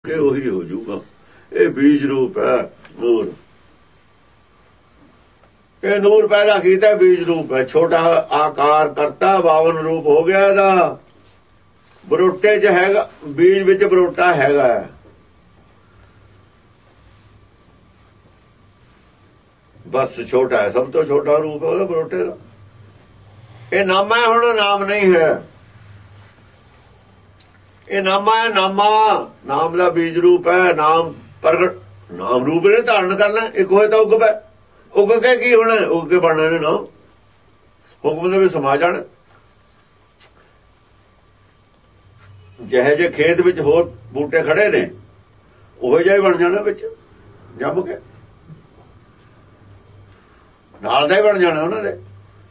ਇਹ ਉਹੀ ਹੋ ਜਾਊਗਾ। ਇਹ ਬੀਜ ਰੂਪ ਹੈ ਨੂਰ। ਇਹ ਨੂਰ ਪੈਦਾ ਕੀਤਾ ਬੀਜ ਰੂਪ ਹੈ। ਛੋਟਾ ਆਕਾਰ ਕਰਤਾ 52 ਰੂਪ ਹੋ ਗਿਆ ਇਹਦਾ। ਬਰੋਟੇ 'ਚ ਹੈਗਾ ਬੀਜ ਵਿੱਚ ਬਰੋਟਾ ਹੈਗਾ। ਬਸ ਛੋਟਾ ਹੈ, ਸਭ ਤੋਂ ਛੋਟਾ ਰੂਪ ਹੈ ਉਹਦਾ ਬਰੋਟੇ ਦਾ। ਇਹ ਨਾਮਾ ਹੈ, ਹੁਣ ਨਾਮ ਨਹੀਂ ਹੈ। ਇਹ ਨਾਮਾ ਹੈ। ਨਾਮ ਦਾ ਬੀਜ ਰੂਪ ਹੈ। ਨਾਮ ਪ੍ਰਗਟ ਨਾਮ ਰੂਪ ਨੇ ਧਾਰਨ ਕਰਨਾ। ਇੱਕ ਹੋਏ ਤਾਂ ਉਗਵੇ। ਉਗ ਕੇ ਕੀ ਹੋਣਾ? ਉਗ ਕੇ ਬਣਨਾ ਨੇ ਨਾਮ। ਹੁਕਮ ਦੇ ਵਿੱਚ ਸਮਾ ਜਾਣਾ। ਜਿਹੇ ਜੇ ਖੇਤ ਵਿੱਚ ਹੋਰ ਬੂਟੇ ਖੜੇ ਨੇ ਉਹੋ ਜਿਹਾ ਹੀ ਬਣ ਜਾਣਾ ਵਿੱਚ ਜੰਮ ਕੇ। ਨਾਲ ਦਾ ਹੀ ਬਣ ਜਾਣਾ ਉਹਨਾਂ ਦੇ।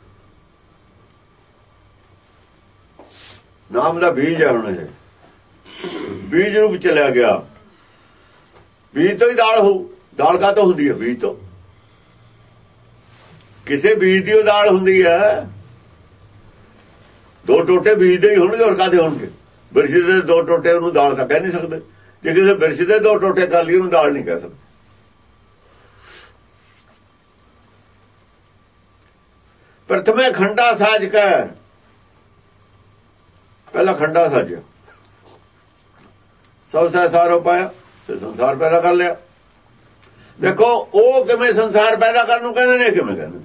ਨਾਮ ਦਾ ਬੀਜ ਹੈ। ਹੁਣ ਬੀਜ ਰੂਪ ਚਲਿਆ ਗਿਆ। ਬੀਜ ਤੋਂ ਹੀ ਦਾਲ ਹੋਊ। ਦਾਲ ਕਾਹਤੋਂ ਹੁੰਦੀ ਹੈ? ਬੀਜ ਤੋਂ। ਕਿਸੇ ਬੀਜ ਦੀ ਉਹ ਦਾਲ ਹੁੰਦੀ ਹੈ। ਦੋ ਟੋਟੇ ਬੀਜ ਦੇ ਹੀ ਹੋਣਗੇ, ਹੋਰ ਕਾਹਦੇ ਹੋਣਗੇ? ਬਿਰਛੀ ਦੇ ਦੋ ਟੋਟੇ ਉਹਨੂੰ ਦਾਲ ਤਾਂ ਕਹਿ ਨਹੀਂ ਸਕਦੇ। ਜੇ ਕਿਸੇ ਬਿਰਛੀ ਦੇ ਦੋ ਟੋਟੇ ਕਰ ਲਈ ਉਹਨੂੰ ਦਾਲ ਨਹੀਂ ਕਹਿ ਸਕਦੇ। ਪ੍ਰਥਮੇ ਖੰਡਾ ਸਾਜ ਕੇ, ਪਹਿਲਾ ਖੰਡਾ ਸਾਜਿਆ, ਸਭ ਸੰਸਾਰ ਪਾਇਆ, ਸੰਸਾਰ ਪੈਦਾ ਕਰ ਲਿਆ। ਦੇਖੋ ਉਹ ਕਿਵੇਂ ਸੰਸਾਰ ਪੈਦਾ ਕਰਨ ਨੂੰ ਕਹਿੰਦੇ ਨੇ, ਕਿਵੇਂ ਕਹਿੰਦੇ ਨੇ,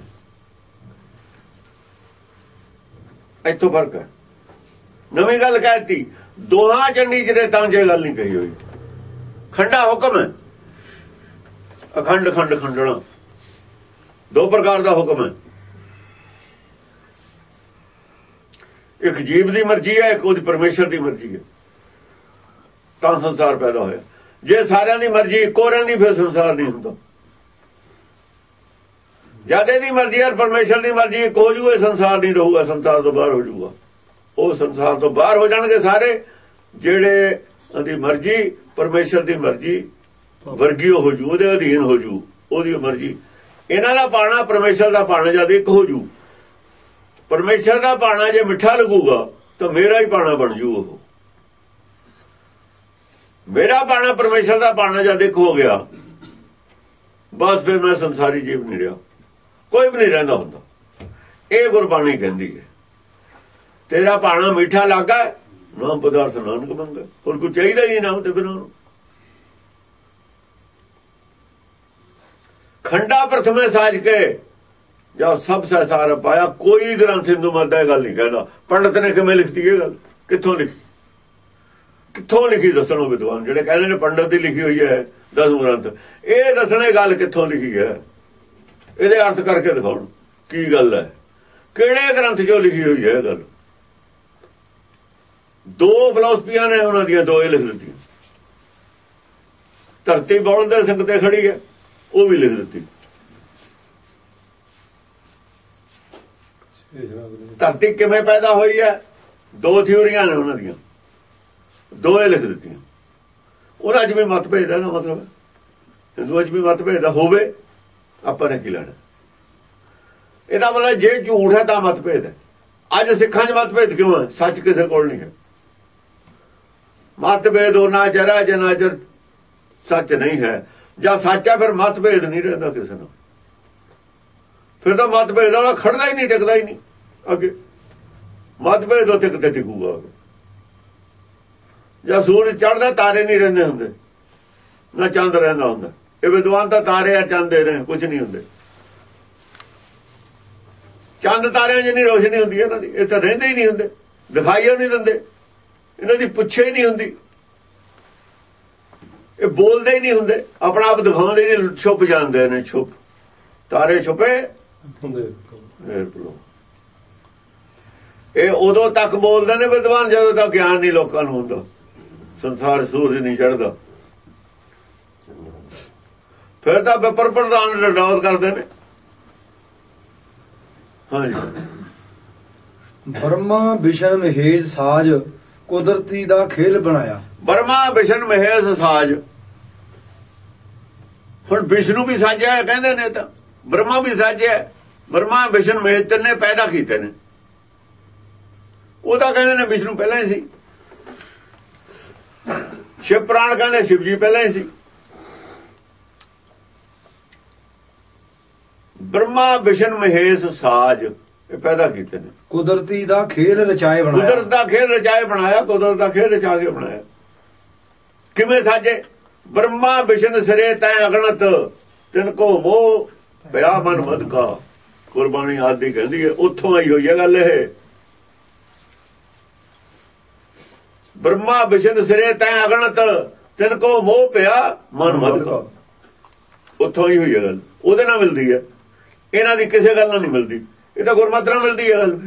ਇੱਥੋਂ ਫਰਕ ਹੈ। ਨਵੀਂ ਗੱਲ ਕਹਿਤੀ। ਦੋਹਾਂ ਚੰਡੀ ਜਿਹੜੇ ਤਾਂ ਜੇ ਗੱਲ ਨਹੀਂ ਕਹੀ ਹੋਈ। ਖੰਡਾ ਹੁਕਮ ਹੈ, ਅਖੰਡ ਖੰਡ ਖੰਡਣਾ ਦੋ ਪ੍ਰਕਾਰ ਦਾ ਹੁਕਮ ਹੈ। ਇੱਕ ਜੀਵ ਦੀ ਮਰਜ਼ੀ ਹੈ, ਇੱਕ ਉਹਦੀ ਪਰਮੇਸ਼ਰ ਦੀ ਮਰਜ਼ੀ ਹੈ, ਤਾਂ ਸੰਸਾਰ ਪੈਦਾ ਹੋਇਆ। ਜੇ ਸਾਰਿਆਂ ਦੀ ਮਰਜ਼ੀ ਇੱਕੋ ਰਹਿੰਦੀ ਫਿਰ ਸੰਸਾਰ ਨਹੀਂ ਹੁੰਦਾ। ਜਦ ਇਹਦੀ ਮਰਜ਼ੀ ਔਰ ਪਰਮੇਸ਼ਰ ਦੀ ਮਰਜ਼ੀ ਇੱਕ ਹੋ ਜੂਏ, ਸੰਸਾਰ ਨਹੀਂ ਰਹੂਗਾ, ਸੰਸਾਰ ਤੋਂ ਬਾਹਰ ਹੋ ਜੂਗਾ। ਉਹ ਸੰਸਾਰ ਤੋਂ ਬਾਹਰ ਹੋ ਜਾਣਗੇ ਸਾਰੇ ਜਿਹੜੇ ਉਹਦੀ ਮਰਜ਼ੀ ਪਰਮੇਸ਼ਰ ਦੀ ਮਰਜ਼ੀ ਵਰਗੀ ਹੋ ਜੂ, ਉਹਦੇ ਅਧੀਨ ਹੋ ਜੂ, ਉਹਦੀ ਮਰਜ਼ੀ। ਇਹਨਾਂ ਦਾ ਪਾਣਾ ਪਰਮੇਸ਼ਰ ਦਾ ਪਾਣਾ ਜਦ ਇੱਕ ਹੋ ਜੂ। ਪਰਮੇਸ਼ਰ ਦਾ ਪਾਣਾ ਜੇ ਮਿੱਠਾ ਲੱਗੂਗਾ ਤਾਂ ਮੇਰਾ ਹੀ ਪਾਣਾ ਬਣ ਜੂ। ਉਹ ਮੇਰਾ ਪਾਣਾ ਪਰਮੇਸ਼ਰ ਦਾ ਪਾਣਾ ਜਦ ਇੱਕ ਹੋ ਗਿਆ, ਬਸ ਫਿਰ ਮੈਂ ਸੰਸਾਰੀ ਜੀਵ ਨਹੀਂ ਰਿਹਾ, ਕੋਈ ਵੀ ਨਹੀਂ ਰਹਿੰਦਾ ਹੁੰਦਾ। ਇਹ ਗੁਰਬਾਣੀ ਕਹਿੰਦੀ ਹੈ। ਤੇਰਾ ਪਾਣਾ ਮਿੱਠਾ ਲੱਗਾ, ਨਾਮ ਪਦਾਰਥ ਨਾਨਕ ਮੰਗੇ। ਹੋਰ ਕੋਈ ਚਾਹੀਦਾ ਹੀ ਨਾਮ ਤੇ ਬਿਨਾਂ। ਖੰਡਾ ਪ੍ਰਥਮੇ ਸਾਜ ਕੇ ਜਦ ਸਭ ਸੰਸਾਰ ਪਾਇਆ। ਕੋਈ ਗ੍ਰੰਥ ਹਿੰਦੂ ਮਤ ਦਾ ਇਹ ਗੱਲ ਨਹੀਂ ਕਹਿੰਦਾ। ਪੰਡਤ ਨੇ ਕਿਵੇਂ ਲਿਖਤੀ ਇਹ ਗੱਲ? ਕਿੱਥੋਂ ਲਿਖੀ? ਕਿੱਥੋਂ ਲਿਖੀ ਦੱਸਣੋ ਵਿਦਵਾਨ ਜਿਹੜੇ ਕਹਿੰਦੇ ਨੇ ਪੰਡਤ ਦੀ ਲਿਖੀ ਹੋਈ ਹੈ 10 ਗ੍ਰੰਥ। ਇਹ ਦੱਸਣੇ ਗੱਲ ਕਿੱਥੋਂ ਲਿਖੀ ਹੈ, ਇਹਦੇ ਅਰਥ ਕਰਕੇ ਦਿਖਾਉਣ ਕੀ ਗੱਲ ਹੈ, ਕਿਹੜੇ ਗ੍ਰੰਥ 'ਚੋਂ ਲਿਖੀ ਹੋਈ ਹੈ ਇਹ ਗੱਲ। ਦੋ ਫਿਲਾਸਫੀਆਂ ਨੇ, ਉਹਨਾਂ ਦੀਆਂ ਦੋ ਇਹ ਲਿਖ ਦਿੱਤੀਆਂ। ਧਰਤੀ ਬੌਲ ਦੇ ਸਿੰਘ ਤੇ ਖੜੀ ਹੈ, ਉਹ ਵੀ ਲਿਖ ਦਿੱਤੀ। ਧਰਤੀ ਕਿਵੇਂ ਪੈਦਾ ਹੋਈ ਹੈ, ਦੋ ਥਿਊਰੀਆਂ ਨੇ ਉਹਨਾਂ ਦੀਆਂ, ਦੋ ਇਹ ਲਿਖ ਦਿੱਤੀਆਂ। ਉਹਨਾਂ 'ਚ ਵੀ ਮਤਭੇਦ ਹੈ ਨਾ, ਮਤਲਬ ਹਿੰਦੂਆਂ 'ਚ ਵੀ ਮਤਭੇਦ ਹੋਵੇ, ਆਪਾਂ ਨੇ ਕੀ ਲੈਣਾ? ਇਹਦਾ ਮਤਲਬ ਜੇ ਝੂਠ ਹੈ ਤਾਂ ਮਤਭੇਦ ਹੈ। ਅੱਜ ਸਿੱਖਾਂ 'ਚ ਮਤਭੇਦ ਕਿਉਂ ਹੈ? ਸੱਚ ਕਿਸੇ ਕੋਲ ਨਹੀਂ ਹੈ। ਮਤਭੇਦ ਉਹਨਾਂ ਚਿਰ ਜਿੰਨਾ ਚਿਰ ਸੱਚ ਨਹੀਂ ਹੈ। ਜਾਂ ਸੱਚ ਹੈ ਫਿਰ ਮਤਭੇਦ ਨਹੀਂ ਰਹਿੰਦਾ ਕਿਸੇ ਨਾਲ। ਫਿਰ ਤਾਂ ਮਤਭੇਦ ਵਾਲਾ ਖੜਦਾ ਹੀ ਨਹੀਂ, ਟਿਕਦਾ ਹੀ ਨਹੀਂ ਅੱਗੇ। ਮਤਭੇਦ ਉੱਥੇ ਕਿਤੇ ਟਿਕੂਗਾ? ਜਾਂ ਸੂਰਜ ਚੜ੍ਹਦਾ ਤਾਰੇ ਨਹੀਂ ਰਹਿੰਦੇ ਹੁੰਦੇ, ਨਾ ਚੰਦ ਰਹਿੰਦਾ ਹੁੰਦਾ। ਇਹ ਵਿਦਵਾਨ ਤਾਂ ਤਾਰੇ ਆ ਚੰਦ ਦੇ ਰਹੇ, ਕੁਝ ਨਹੀਂ ਹੁੰਦੇ। ਚੰਦ ਤਾਰਿਆਂ ਜਿੰਨੀ ਰੋਸ਼ਨੀ ਹੁੰਦੀ ਹੈ ਇਹਨਾਂ ਦੀ, ਇਹ ਤਾਂ ਰਹਿੰਦੇ ਹੀ ਨਹੀਂ ਹੁੰਦੇ, ਦਿਖਾਈ ਨਹੀਂ ਦਿੰਦੇ, ਇਹਨਾਂ ਦੀ ਪੁੱਛੇ ਹੀ ਨਹੀਂ ਹੁੰਦੀ, ਇਹ ਬੋਲਦੇ ਹੀ ਨਹੀਂ ਹੁੰਦੇ, ਆਪਣਾ ਆਪ ਦਿਖਾਉਂਦੇ ਨਹੀਂ, ਛੁਪ ਜਾਂਦੇ ਨੇ। ਛੁਪ ਤਾਰੇ ਛੁਪੇ ਇਹ ਉਦੋਂ ਤੱਕ ਬੋਲਦੇ ਨੇ ਵਿਦਵਾਨ ਜਦੋਂ ਤੱਕ ਗਿਆਨ ਨਹੀਂ ਲੋਕਾਂ ਨੂੰ ਹੁੰਦਾ। ਸੰਸਾਰ ਸੂਰਜ ਨਹੀਂ ਚੜ੍ਹਦਾ, ਫਿਰ ਤਾਂ ਵਿਪਰ ਪ੍ਰਧਾਨ ਡਡੌਤ ਕਰਦੇ ਨੇ। ਹਾਂਜੀ। ਬਰਮਾ ਵਿਸ਼ਨ ਮਹੇਸ਼ ਸਾਜ ਕੁਦਰਤੀ ਦਾ ਖੇਲ ਬਣਾਇਆ। ਬਰਮਾ ਵਿਸ਼ਨ ਮਹੇਸ਼ ਸਾਜ। ਹੁਣ ਵਿਸ਼ਨੂੰ ਵੀ ਸਾਜਿਆ ਕਹਿੰਦੇ ਨੇ, ਤਾਂ ਬ੍ਰਹਮਾ ਵੀ ਸਾਜਿਆ। ਬਰਮਾ ਵਿਸ਼ਨ ਮਹੇਸ਼ ਤਿੰਨੇ ਪੈਦਾ ਕੀਤੇ ਨੇ। ਉਹ ਤਾਂ ਕਹਿੰਦੇ ਨੇ ਵਿਸ਼ਨੂੰ ਪਹਿਲਾਂ ਹੀ ਸੀ। ਸ਼ਿਵ ਪ੍ਰਾਣ ਕਹਿੰਦੇ ਸ਼ਿਵ ਜੀ ਪਹਿਲਾਂ ਹੀ ਸੀ। ਬ੍ਰਹਮਾ ਵਿਸ਼ਨ ਮਹੇਸ਼ ਸਾਜ ਇਹ ਪੈਦਾ ਕੀਤੇ ਨੇ। ਕੁਦਰਤੀ ਦਾ ਖੇਲ ਰਚਾਏ ਬਣਾਇਆ। ਕੁਦਰਤ ਦਾ ਖੇਲ ਰਚਾਏ ਬਣਾਇਆ। ਕੁਦਰਤ ਦਾ ਖੇਲ ਰਚਾ ਕੇ ਬਣਾਇਆ। ਕਿਵੇਂ ਸਾਜੇ? ਬ੍ਰਹਮਾ ਵਿਸ਼ਨ ਸਿਰੇ ਤੈ ਅਗਣਤ ਤਿਨ ਕੋ ਮੋਹ ਪਿਆ ਮਨ ਮਦ ਕਾ। ਕੁਰਬਾਨੀ ਆਦਿ ਕਹਿੰਦੀ ਹੈ, ਉੱਥੋਂ ਆਈ ਹੋਈ ਹੈ ਗੱਲ ਇਹ। ਬ੍ਰਹਮਾ ਵਿਸ਼ਨ ਸਿਰੇ ਤੈ ਅਗਣਤ ਤਿਨ ਕੋ ਮੋਹ ਪਿਆ ਮਨ ਮਦ ਕਾ। ਉੱਥੋਂ ਹੀ ਹੋਈ ਹੈ ਗੱਲ। ਉਹਦੇ ਨਾਲ ਮਿਲਦੀ ਹੈ, ਇਹਨਾਂ ਦੀ ਕਿਸੇ ਗੱਲ ਨਾਲ ਨਹੀਂ ਮਿਲਦੀ। ਇਹ ਤਾਂ ਗੁਰਮਤਿ ਨਾਲ ਮਿਲਦੀ ਹੈ ਗੱਲ।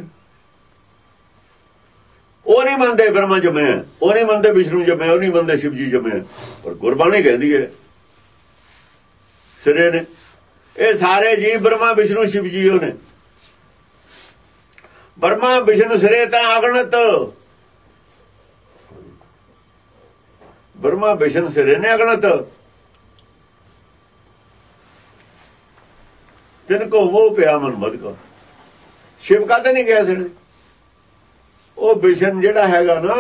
ਉਹ ਨਹੀਂ ਮੰਨਦੇ ਬ੍ਰਹਮਾ ਜੰਮਿਆ, ਉਹ ਨਹੀਂ ਮੰਨਦੇ ਵਿਸ਼ਨੂੰ ਜੰਮਿਆ, ਉਹ ਨਹੀਂ ਮੰਨਦੇ ਸ਼ਿਵ ਜੀ ਜੰਮਿਆ, ਪਰ ਗੁਰਬਾਣੀ ਕਹਿੰਦੀ ਹੈ ਸਿਰੇ ਨੇ। ਇਹ ਸਾਰੇ ਜੀਵ ਬ੍ਰਹਮਾ ਵਿਸ਼ਨੂੰ ਸ਼ਿਵ ਜੀ ਉਹ ਨੇ। ਬ੍ਰਹਮਾ ਵਿਸ਼ਨੂੰ ਸਿਰੇ ਤਾਂ ਅਗਣਤ। ਬ੍ਰਹਮਾ ਵਿਸ਼ਨ ਸਿਰੇ ਨੇ ਅਗਣਤ। ਤਿਨ ਕੋ ਮੋਹ ਪਿਆ ਮਨ ਮਦ ਕਾ। ਸ਼ਿਵ ਕਾਹਤੇ ਨਹੀਂ ਗਿਆ ਸਿਰੇ? ਉਹ ਵਿਸ਼ਨ ਜਿਹੜਾ ਹੈਗਾ ਨਾ,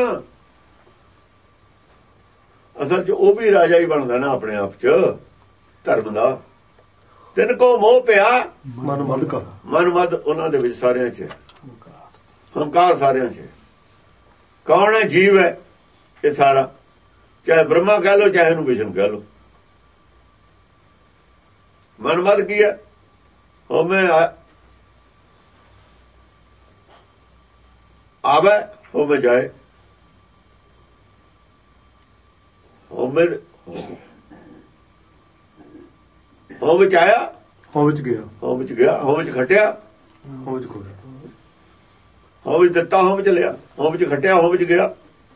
ਅਸਲ 'ਚ ਉਹ ਵੀ ਰਾਜਾ ਹੀ ਬਣਦਾ ਨਾ ਆਪਣੇ ਆਪ 'ਚ ਧਰਮ ਦਾ। ਤਿਨ ਕੋ ਮੋਹ ਪਿਆ ਮਨ ਮਦ ਕਾ। ਮਨ ਮਦ ਉਹਨਾਂ ਦੇ ਵਿੱਚ ਸਾਰਿਆਂ 'ਚ ਹੰਕਾਰ, ਸਾਰਿਆਂ 'ਚ। ਕੌਣ ਹੈ? ਜੀਵ ਹੈ ਇਹ ਸਾਰਾ। ਚਾਹੇ ਬ੍ਰਹਮਾ ਕਹਿ ਲੋ, ਚਾਹੇ ਇਹਨੂੰ ਵਿਸ਼ਨ ਕਹਿ ਲੋ। ਮਨ ਮਦ ਕੀ ਹੈ? ਹੋਵੇਂ ਆਵੇ ਹੋਵੇਂ ਜਾਏ। ਹੋਵੇਂ ਹੋ ਵਿੱਚ ਆਇਆ, ਹੋ ਵਿੱਚ ਗਿਆ, ਹੋ ਵਿੱਚ ਗਿਆ, ਹੋ ਵਿੱਚ ਖਟਿਆ, ਹੋ ਵਿੱਚ ਖੋਇਆ, ਹੋ ਵਿੱਚ ਦਿੱਤਾ, ਹੋ ਵਿੱਚ ਲਿਆ, ਹੋ ਵਿੱਚ ਖਟਿਆ, ਹੋ ਵਿੱਚ ਗਿਆ।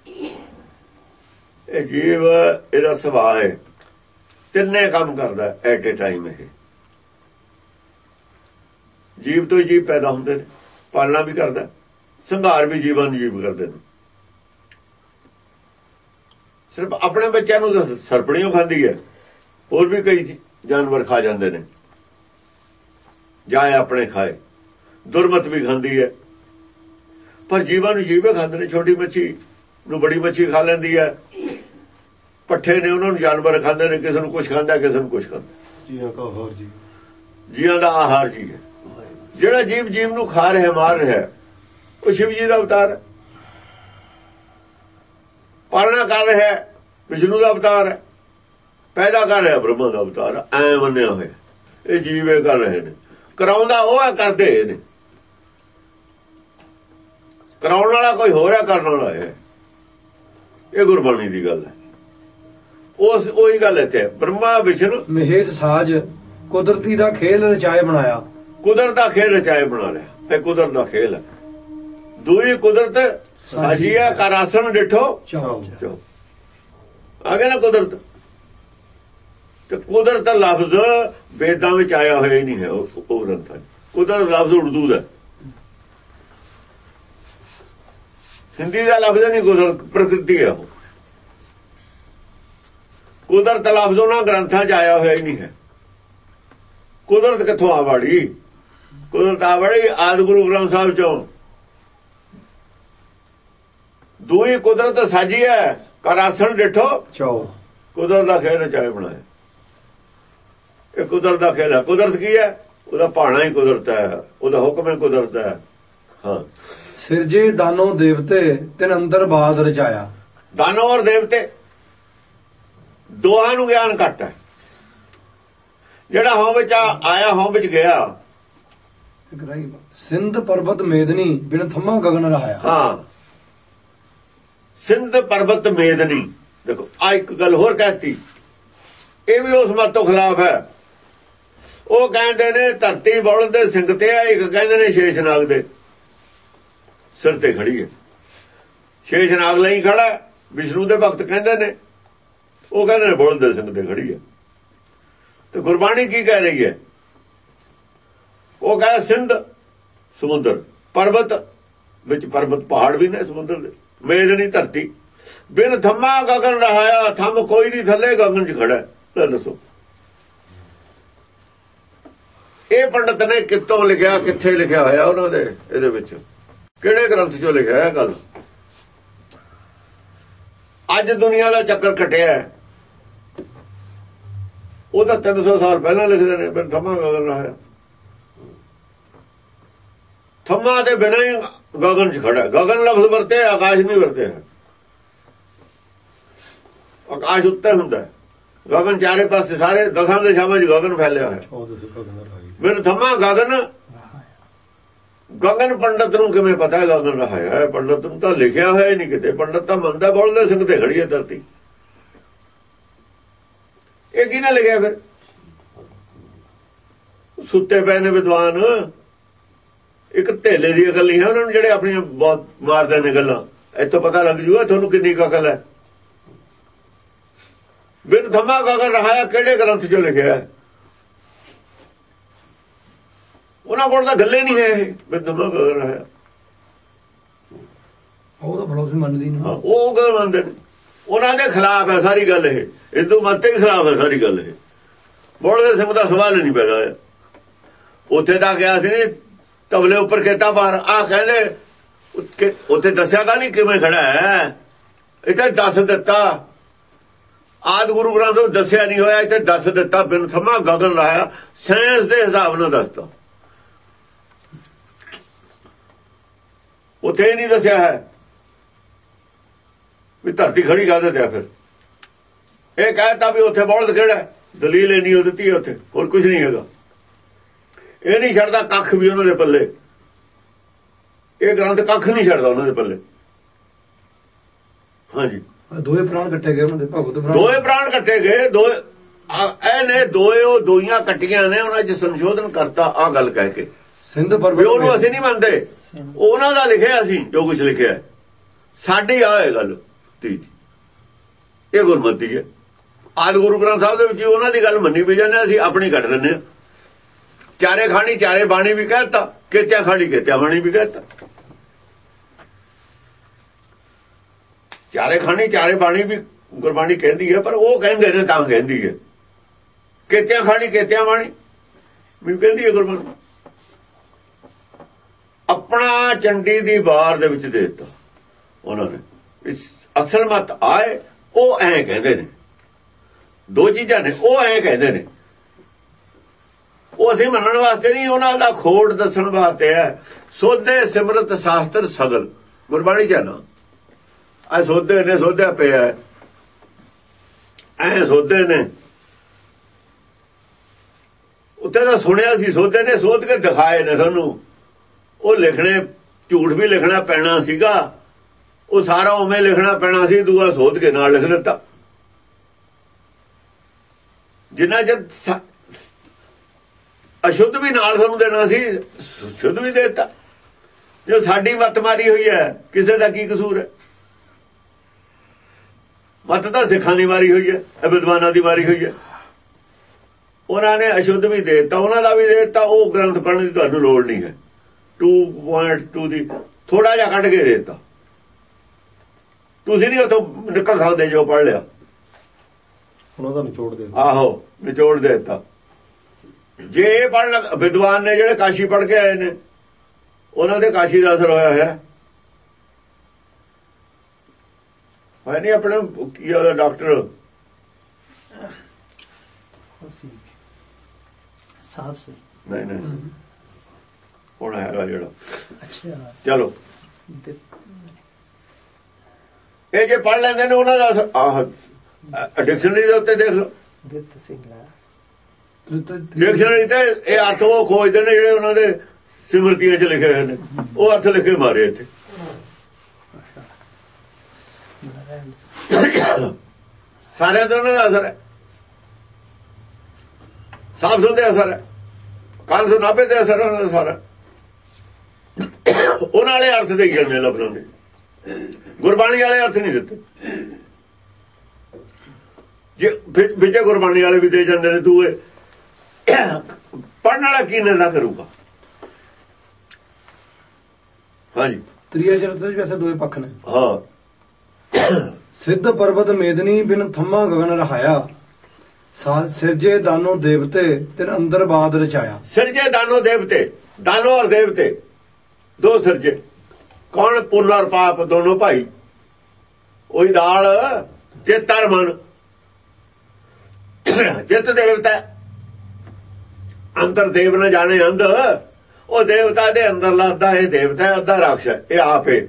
ਇਹ ਜੀਵ ਇਹਦਾ ਸੁਭਾਅ ਹੈ, ਤਿੰਨੇ ਕੰਮ ਕਰਦਾ ਐਟ ਏ ਟਾਈਮ। ਇਹ ਜੀਵ ਤੋਂ ਹੀ ਜੀਵ ਪੈਦਾ ਹੁੰਦੇ ਨੇ, ਪਾਲਣਾ ਵੀ ਕਰਦਾ, ਸੰਘਾਰ ਵੀ ਜੀਵਾਂ ਨੂੰ ਜੀਵ ਕਰਦੇ ਨੇ। ਸਿਰਫ ਆਪਣੇ ਬੱਚਿਆਂ ਨੂੰ ਸਰਪਣੀਓ ਖਾਂਦੀ ਹੈ, ਹੋਰ ਵੀ ਕਈ ਜਾਨਵਰ ਖਾ ਜਾਂਦੇ ਨੇ, ਜਾਂ ਆਪਣੇ ਖਾਏ। ਦੁਰਮਤ ਵੀ ਖਾਂਦੀ ਹੈ, ਪਰ ਜੀਵਾਂ ਨੂੰ ਜੀਵੇ ਖਾਂਦੇ ਨੇ। ਛੋਟੀ ਮੱਛੀ ਨੂੰ ਬੜੀ ਮੱਛੀ ਖਾ ਲੈਂਦੀ ਹੈ। ਪੱਠੇ ਨੇ, ਉਹਨਾਂ ਨੂੰ ਜਾਨਵਰ ਖਾਂਦੇ ਨੇ। ਕਿਸੇ ਨੂੰ ਕੁਛ ਖਾਂਦਾ, ਕਿਸੇ ਨੂੰ ਕੁਛ ਖਾਂਦਾ। ਜੀਆਂ ਦਾ ਆਹਾਰ ਜੀ ਹੈ। ਜਿਹੜਾ ਜੀਵ ਜੀਵ ਨੂੰ ਖਾ ਰਿਹਾ, ਮਾਰ ਰਿਹਾ, ਉਹ ਸ਼ਿਵ ਜੀ ਦਾ ਅਵਤਾਰ ਹੈ। ਪਾਲਣਾ ਕਰ ਰਿਹਾ, ਵਿਸ਼ਨੂੰ ਦਾ ਅਵਤਾਰ ਹੈ। ਪੈਦਾ ਕਰ ਰਿਹਾ, ਬ੍ਰਹਮਾ ਦਾ ਅਵਤਾਰ ਹੈ। ਐ ਮੰਨਿਆ ਹੋਇਆ ਇਹ ਜੀਵ ਇਹ ਕਰ ਰਹੇ ਨੇ। ਕਰਾਉਂਦਾ ਉਹ ਹੈ, ਕਰਦੇ ਨੇ। ਕਰਾਉਣ ਵਾਲਾ ਕੋਈ ਹੋਰ ਹੈ, ਕਰਨ ਵਾਲਾ ਹੈ। ਇਹ ਗੁਰਬਾਣੀ ਦੀ ਗੱਲ ਹੈ। ਉਹੀ ਗੱਲ ਇੱਥੇ, ਬ੍ਰਹਮਾ ਵਿਸ਼ਨ ਮਹੇਸ਼ ਸਾਜ ਕੁਦਰਤੀ ਦਾ ਖੇਲ ਰਚਾਏ ਬਣਾਇਆ। ਕੁਦਰਤ ਦਾ ਖੇਲ ਰਚਾਏ ਬਣਾ ਲਿਆ। ਇਹ ਕੁਦਰਤ ਦਾ ਖੇਲ ਹੈ। ਦੂਈ ਕੁਦਰਤ ਸਾਜੀਆ ਕਰ ਆਸਣ ਡਿਠੋ ਚੋ। ਆ ਗਿਆ ਨਾ ਕੁਦਰਤ। ਤੇ ਕੁਦਰਤ ਲਫ਼ਜ਼ ਵੇਦਾਂ ਵਿੱਚ ਆਇਆ ਹੋਇਆ ਹੀ ਨਹੀਂ ਹੈ। ਉਹ ਗ੍ਰੰਥਾਂ 'ਚ ਕੁਦਰਤ ਲਫ਼ਜ਼ ਉਰਦੂ ਦਾ, ਹਿੰਦੀ ਦਾ ਲਫ਼ਜ਼ ਨਹੀਂ। ਕੁਦਰਤ ਪ੍ਰਕਿਰਤੀ ਹੈ। ਉਹ ਕੁਦਰਤ ਲਫ਼ਜ਼ ਉਹਨਾਂ ਗ੍ਰੰਥਾਂ 'ਚ ਆਇਆ ਹੋਇਆ ਹੀ ਨਹੀਂ ਹੈ। ਕੁਦਰਤ ਕਿੱਥੋਂ ਆ ਵੜੀ? ਕੁਦਰਤ ਆ ਵੜੀ ਆਦਿ ਗੁਰੂ ਗ੍ਰੰਥ ਸਾਹਿਬ ਚੋਂ। ਦੂਈ ਕੁਦਰਤ ਸਾਜੀ ਹੈ, ਕਰ ਆਸਣ ਡਿਠੋ ਚੋ। ਕੁਦਰਤ ਦਾ ਖੇਲ ਰਚਾਏ ਬਣਾਇਆ। ਇਹ ਕੁਦਰਤ ਦਾ ਖੇਲ ਹੈ। ਕੁਦਰਤ ਕੀ ਹੈ? ਉਹਦਾ ਭਾਣਾ ਹੀ ਕੁਦਰਤ ਹੈ, ਉਹਦਾ ਹੁਕਮ ਹੀ ਕੁਦਰਤ ਹੈ। ਹਾਂ, ਸਿਰਜੇ ਦਾਨੋ ਦੇਵਤੇ ਤਿਨ ਅੰਦਰ ਬਾਦ ਰਚਾਇਆ। ਦਾਨੋ ਔਰ ਦੇਵਤੇ ਦੋਹਾਂ ਨੂੰ ਗਿਆਨ ਘੱਟ ਹੈ। ਜਿਹੜਾ ਹੋਂ ਵਿੱਚ ਆਇਆ, ਹੋਂ ਵਿੱਚ ਗਿਆ। ਸਿੰਧ ਪਰਬਤ ਮੇਦਨੀ ਬਿਨ ਥੰਮਾ ਗਗਨ ਰਹਾਇਆ। ਹਾਂ, ਸਿੰਧ ਪਰਬਤ ਮੇਦਨੀ। ਦੇਖੋ ਆ ਇੱਕ ਗੱਲ ਹੋਰ ਕਹਿਤੀ, ਇਹ ਵੀ ਉਸ ਮਤ ਤੋਂ ਖਿਲਾਫ ਹੈ। ਉਹ ਕਹਿੰਦੇ ਨੇ ਧਰਤੀ ਬੁਲਦ ਦੇ ਸਿੰਘ ਤੇ ਆ, ਇੱਕ ਕਹਿੰਦੇ ਨੇ ਸ਼ੇਸ਼ਨਾਗ ਦੇ ਸਿਰ ਤੇ ਖੜੀ ਹੈ। ਸ਼ੇਸ਼ਨਾਗ ਲਈ ਖੜਾ, ਵਿਸ਼ਨੂੰ ਦੇ ਭਗਤ ਕਹਿੰਦੇ ਨੇ। ਉਹ ਕਹਿੰਦੇ ਨੇ ਬੁਲਦ ਦੇ ਸਿੰਘ ਤੇ ਖੜੀ ਹੈ। ਤੇ ਗੁਰਬਾਣੀ ਕੀ ਕਹਿ ਰਹੀ ਹੈ? ਉਹ ਕਹਿੰਦਾ ਸਿੰਧ ਸਮੁੰਦਰ, ਪਰਬਤ ਵਿੱਚ ਪਰਬਤ ਪਹਾੜ ਵੀ ਨੇ ਸਮੁੰਦਰ ਦੇ, ਮੇਦਨੀ ਧਰਤੀ, ਬਿਨ ਥੰਮਾ ਗਗਨ ਰਹਾਇਆ। ਥੰਮ ਕੋਈ ਨਹੀਂ ਥੱਲੇ, ਗਗਨ 'ਚ ਖੜਾ। ਲੈ ਦੱਸੋ ਇਹ ਪੰਡਤ ਨੇ ਕਿੱਥੋਂ ਲਿਖਿਆ, ਕਿੱਥੇ ਲਿਖਿਆ ਹੋਇਆ ਉਹਨਾਂ ਦੇ ਇਹਦੇ ਵਿੱਚ, ਕਿਹੜੇ ਗ੍ਰੰਥ 'ਚੋਂ ਲਿਖਿਆ ਇਹ ਗੱਲ? ਅੱਜ ਦੁਨੀਆ ਦਾ ਚੱਕਰ ਕੱਟਿਆ ਉਹ ਤਾਂ 300 ਸਾਲ ਪਹਿਲਾਂ ਲਿਖਦੇ ਨੇ ਬਿਨ ਥੰਮਾ ਗਗਨ ਰਹਾਇਆ। ਥੰਮਾ ਦੇ ਬਿਨਾਂ ਹੀ ਗਗਨ 'ਚ ਖੜਾ। ਗਗਨ ਲਫ਼ਜ਼ ਵਰਤੇ, ਆਕਾਸ਼ ਨਹੀਂ ਵਰਤੇ। ਆਕਾਸ਼ ਉੱਤੇ ਹੁੰਦਾ, ਗਗਨ ਚਾਰੇ ਪਾਸੇ ਸਾਰੇ 10 ਦਿਸ਼ਾਵਾਂ 'ਚ ਗਗਨ ਫੈਲਿਆ ਹੋਇਆ। ਬਿਨ ਥੰਮਾ ਗਗਨ। ਗਗਨ ਪੰਡਤ ਨੂੰ ਕਿਵੇਂ ਪਤਾ ਹੈ ਗਗਨ ਰਹਾਇਆ? ਪੰਡਤ ਨੂੰ ਤਾਂ ਲਿਖਿਆ ਹੋਇਆ ਹੀ ਨਹੀਂ ਕਿਤੇ। ਪੰਡਤ ਤਾਂ ਮੰਨਦਾ ਬੋਲਦੇ ਸਿੰਘ ਤੇ ਖੜੀ ਹੈ ਧਰਤੀ। ਇਹ ਕਿਹਨੇ ਲਿਖਿਆ ਫਿਰ? ਸੁੱਤੇ ਪਏ ਨੇ ਵਿਦਵਾਨ। ਇੱਕ ਢੇਲੇ ਦੀ ਅਕਲ ਨਹੀਂ ਹੈ ਉਹਨਾਂ ਨੂੰ, ਜਿਹੜੇ ਆਪਣੀਆਂ ਬਹੁਤ ਮਾਰਦੇ ਨੇ ਗੱਲਾਂ। ਇੱਥੋਂ ਪਤਾ ਲੱਗ ਜੂਗਾ ਤੁਹਾਨੂੰ ਕਿੰਨੀ ਅਕਲ ਹੈ। ਬਿਨ ਥੰਮਾ ਗਗਨ ਰਹਾਇਆ ਕਿਹੜੇ ਗ੍ਰੰਥ 'ਚ ਲਿਖਿਆ ਹੈ? ਉਹਨਾਂ ਕੋਲ ਤਾਂ ਗੱਲੇ ਨਹੀਂ ਹੈ ਇਹ ਬਿਨ ਥੰਮਾ ਗਗਨ ਰਹਾਇਆ। ਉਹ ਤਾਂ ਬੜਾ ਮੰਨਦੀ ਨਹੀਂ। ਉਹ ਗੱਲ ਮੰਨਦੇ ਨੇ, ਉਹਨਾਂ ਦੇ ਖਿਲਾਫ ਹੈ ਸਾਰੀ ਗੱਲ। ਇਹ ਹਿੰਦੂ ਮਤ ਦੇ ਖਿਲਾਫ ਹੈ ਸਾਰੀ ਗੱਲ। ਇਹ ਬੋਲਦੇ ਸਿੰਘ ਦਾ ਸਵਾਲ ਨਹੀਂ ਪੈਦਾ ਹੋਇਆ। ਉੱਥੇ ਤਾਂ ਗਿਆ ਸੀ ਨੀ ਤਬਲੇ ਉੱਪਰ ਖੇਤਾ ਪਾਰ। ਆਹ ਕਹਿੰਦੇ ਉੱਥੇ ਦੱਸਿਆ ਤਾਂ ਨਹੀਂ ਕਿਵੇਂ ਖੜਾ ਹੈ, ਇੱਥੇ ਦੱਸ ਦਿੱਤਾ। ਆਦਿ ਗੁਰੂ ਗ੍ਰੰਥ ਦੱਸਿਆ ਨਹੀਂ ਹੋਇਆ, ਇੱਥੇ ਦੱਸ ਦਿੱਤਾ। ਬਿਨ ਥੰਮਾ ਗਗਨ ਰਹਾਇਆ ਸਾਇੰਸ ਦੇ ਹਿਸਾਬ ਨਾਲ ਦੱਸਦਾ। ਉੱਥੇ ਨਹੀਂ ਦੱਸਿਆ ਹੈ ਵੀ ਧਰਤੀ ਖੜੀ ਕਰ ਦਿੱਤੀ। ਫਿਰ ਇਹ ਕਹਿਤਾ ਵੀ ਉੱਥੇ ਬੋਲਦ ਕਿਹੜਾ, ਦਲੀਲ ਇਹ ਨਹੀਂ ਦਿੱਤੀ ਉੱਥੇ, ਹੋਰ ਕੁਝ ਨਹੀਂ ਹੈਗਾ। ਇਹ ਨਹੀਂ ਛੱਡਦਾ ਕੱਖ ਵੀ ਉਹਨਾਂ ਦੇ ਪੱਲੇ। ਇਹ ਗ੍ਰੰਥ ਕੱਖ ਨਹੀਂ ਛੱਡਦਾ ਉਹਨਾਂ ਦੇ ਪੱਲੇ। ਹਾਂਜੀ, ਦੋਏ ਪ੍ਰਾਣ ਕੱਟੇ ਗਏ ਉਹਨਾਂ ਦੇ। ਭਗਤ ਦੋਏ ਪ੍ਰਾਣ ਕੱਟੇ ਗਏ। ਇਹਨੇ ਦੋਈਆਂ ਕੱਟੀਆਂ ਨੇ, ਉਹਨਾਂ 'ਚ ਸੰਸ਼ੋਧਨ ਕਰਤਾ। ਆਹ ਗੱਲ ਕਹਿ ਕੇ ਸਿੰਧ ਪਰਬਤ ਉਹਨੂੰ ਅਸੀਂ ਨਹੀਂ ਮੰਨਦੇ। ਉਹਨਾਂ ਦਾ ਲਿਖਿਆ ਅਸੀਂ ਜੋ ਕੁਝ ਲਿਖਿਆ ਸਾਡੀ ਆ ਇਹ ਗੱਲ ਦੀ। ਇਹ ਗੁਰਮਤਿ ਹੈ। ਆਦਿ ਗੁਰੂ ਗ੍ਰੰਥ ਸਾਹਿਬ ਦੇ ਵਿੱਚ ਉਹਨਾਂ ਦੀ ਗੱਲ ਮੰਨੀ ਵੀ ਜਾਂਦੇ, ਅਸੀਂ ਆਪਣੀ ਕੱਢ ਦਿੰਦੇ ਹਾਂ। ਚਾਰੇ ਖਾਣੀ ਚਾਰੇ ਬਾਣੀ ਵੀ ਕਹਿਤਾ, ਕਿਤਿਆਂ ਖਾਣੀ ਕਿਤਿਆਂ ਬਾਣੀ ਵੀ ਕਹਿਤਾ। ਚਾਰੇ ਖਾਣੀ ਚਾਰੇ ਬਾਣੀ ਵੀ ਗੁਰਬਾਣੀ ਕਹਿੰਦੀ ਹੈ, ਪਰ ਉਹ ਕਹਿੰਦੇ ਨੇ ਤਾਂ ਕਹਿੰਦੀ ਹੈ। ਕਿਤਿਆਂ ਖਾਣੀ ਕਿਤਿਆਂ ਬਾਣੀ ਵੀ ਕਹਿੰਦੀ ਹੈ ਗੁਰਬਾਣੀ। ਆਪਣਾ ਚੰਡੀ ਦੀ ਵਾਰ ਦੇ ਵਿੱਚ ਦੇ ਦਿੱਤਾ ਉਹਨਾਂ ਨੇ। ਅਸਲ ਮਤ ਆਏ ਉਹ ਐਂ ਕਹਿੰਦੇ ਨੇ। ਦੋ ਚੀਜ਼ਾਂ ਨੇ, ਉਹ ਐਂ ਕਹਿੰਦੇ ਨੇ। ਉਹ ਅਸੀਂ ਮੰਨਣ ਵਾਸਤੇ ਨਹੀਂ, ਉਹਨਾਂ ਦਾ ਖੋੜ ਦੱਸਣ ਵਾਸਤੇ ਹੈ। ਸੋਧੇ ਸਿਮਰਤ ਸ਼ਾਸਤਰ ਸਗਲ ਗੁਰਬਾਣੀ ਚ ਨਾ ਆ ਸੋਧੇ ਨੇ, ਸੋਧਿਆ ਪਿਆ ਐ ਸੋਧੇ ਨੇ। ਉੱਥੇ ਤਾਂ ਸੁਣਿਆ ਸੀ ਸੋਧੇ ਨੇ, ਸੋਧ ਕੇ ਦਿਖਾਏ ਨੇ ਸਾਨੂੰ। ਉਹ ਲਿਖਣੇ ਝੂਠ ਵੀ ਲਿਖਣਾ ਪੈਣਾ ਸੀਗਾ, ਉਹ ਸਾਰਾ ਉਵੇਂ ਲਿਖਣਾ ਪੈਣਾ ਸੀ। ਦੂਆ ਸੋਧ ਕੇ ਨਾਲ ਲਿਖ ਦਿੱਤਾ। ਜਿੰਨਾ ਚਿਰ ਅਸ਼ੁੱਧ ਵੀ ਨਾਲ ਸਾਨੂੰ ਦੇਣਾ ਸੀ, ਸ਼ੁੱਧ ਵੀ ਦੇ ਦਿੱਤਾ। ਜੋ ਸਾਡੀ ਮੱਤ ਮਾਰੀ ਹੋਈ ਹੈ, ਕਿਸੇ ਦਾ ਕੀ ਕਸੂਰ ਹੈ? ਮੱਤ ਤਾਂ ਸਿੱਖਾਂ ਦੀ ਮਾਰੀ ਹੋਈ ਹੈ, ਵਿਦਵਾਨਾਂ ਦੀ ਮਾਰੀ ਹੋਈ ਹੈ। ਉਹਨਾਂ ਨੇ ਅਸ਼ੁੱਧ ਵੀ ਦੇ ਦਿੱਤਾ, ਉਹਨਾਂ ਦਾ ਵੀ ਦੇ ਦਿੱਤਾ। ਉਹ ਗ੍ਰੰਥ ਪੜ੍ਹਨ ਦੀ ਤੁਹਾਨੂੰ ਲੋੜ ਨਹੀਂ ਹੈ। 2.2 ਦੀ ਥੋੜਾ ਜਿਹਾ ਕੱਢ ਕੇ ਦੇ ਦਿੱਤਾ। ਤੁਸੀਂ ਨਹੀਂ ਉੱਥੋਂ ਨਿਕਲ ਸਕਦੇ ਜੋ ਪੜ੍ਹ ਲਿਆ। ਉਹਨਾਂ ਦਾ ਨਿਚੋੜ ਦੇ ਦਿੱਤਾ। ਆਹੋ, ਨਿਚੋੜ ਦੇ ਦਿੱਤਾ। ਜੇ ਇਹ ਪੜ੍ਹਨ ਵਿਦਵਾਨ ਨੇ ਜਿਹੜੇ ਕਾਸ਼ੀ ਪੜ੍ਹ ਕੇ ਆਏ ਨੇ, ਉਹਨਾਂ ਦੇ ਕਾਸ਼ੀ ਦਾ ਅਸਰ ਹੋਇਆ ਹੈ ਨਹੀਂ? ਆਪਣੇ ਕੀ ਉਹਦਾ ਡਾਕਟਰ ਸਾਹਿਬ ਸੀ ਨਹੀਂ ਹੁਣ ਹੈਗਾ ਜਿਹੜਾ। ਅੱਛਾ, ਚਲੋ ਇਹ ਜੇ ਪੜ੍ਹ ਲੈਂਦੇ ਨੇ ਉਹਨਾਂ ਦਾ ਆਹ ਡਿਕਸ਼ਨਰੀ ਦੇ ਉੱਤੇ ਦੇਖ ਲਓ। ਦਿੱਤ ਸਿੰਘਲਾ ਡਿਕਸ਼ਨਰੀ ਤੇ ਇਹ ਅਰਥ ਉਹ ਖੋਜਦੇ ਨੇ ਜਿਹੜੇ ਉਹਨਾਂ ਦੇ ਸਿਮਰਤੀਆਂ 'ਚ ਲਿਖੇ ਹੋਏ ਨੇ। ਉਹ ਅਰਥ ਲਿਖੇ ਮਾਰੇ ਇੱਥੇ। ਸਾਰਿਆਂ ਦਾ ਉਹਨਾਂ ਦਾ ਅਸਰ ਹੈ। ਸਾਫ ਸੁਣਦੇ ਅਸਰ ਹੈ। ਕਾਨ ਸੋ ਨਾਭੇ ਤੇ ਅਸਰ ਉਹਨਾਂ ਦਾ ਸਾਰਾ। ਉਹਨਾਂ ਵਾਲੇ ਅਰਥ ਦੇ ਜਾਂਦੇ ਲਫ਼ਜ਼ਾਂ ਦੇ, ਗੁਰਬਾਣੀ ਵਾਲੇ ਅਰਥ ਨਹੀਂ ਦਿੱਤੇ। ਜੇ ਵਿੱਚ ਗੁਰਬਾਣੀ ਵਾਲੇ ਵੀ ਦੇ ਜਾਂਦੇ ਨੇ, ਤੂੰ ਪੜ੍ਹਨ ਵਾਲਾ ਕੀ ਨਿਰਣਾ ਕਰੂਗਾ? ਹਾਂਜੀ, ਤ੍ਰਿਆ ਚਰਿਤ ਵਿੱਚ ਵੈਸੇ ਦੋਏ ਪੱਖ ਨੇ। ਹਾਂ, ਸਿੱਧ ਪਰਬਤ ਮੇਦਨੀ ਬਿਨ ਥੰਮਾ ਗਗਨ ਰਹਾਇਆ। ਸਿਰਜੇ ਦਾਨੋ ਦੇਵਤੇ ਤਿਨ ਅੰਦਰ ਬਾਦ ਰਚਾਇਆ। ਸਿਰਜੇ ਦਾਨੋ ਦੇਵਤੇ, ਦਾਨੋ ਔਰ ਦੇਵਤੇ ਦੋ ਸਿਰਜੇ। ਕੌਣ? ਪੁੰਨ ਔਰ ਪਾਪ ਦੋਨੋਂ ਭਾਈ। ਉਹੀ ਦਾਲ ਚਿੱਤ ਅਰ ਮਨ। ਚਿੱਤ ਦੇਵਤਾ, ਅੰਦਰ ਦੇਵ ਨਾ ਜਾਣੇ ਅੰਧ। ਉਹ ਦੇਵਤਾ ਦੇ ਅੰਦਰ ਅੱਧਾ ਇਹ ਦੇਵਤਾ, ਅੱਧਾ ਰਾਖਸ਼ ਹੈ। ਇਹ ਆਪੇ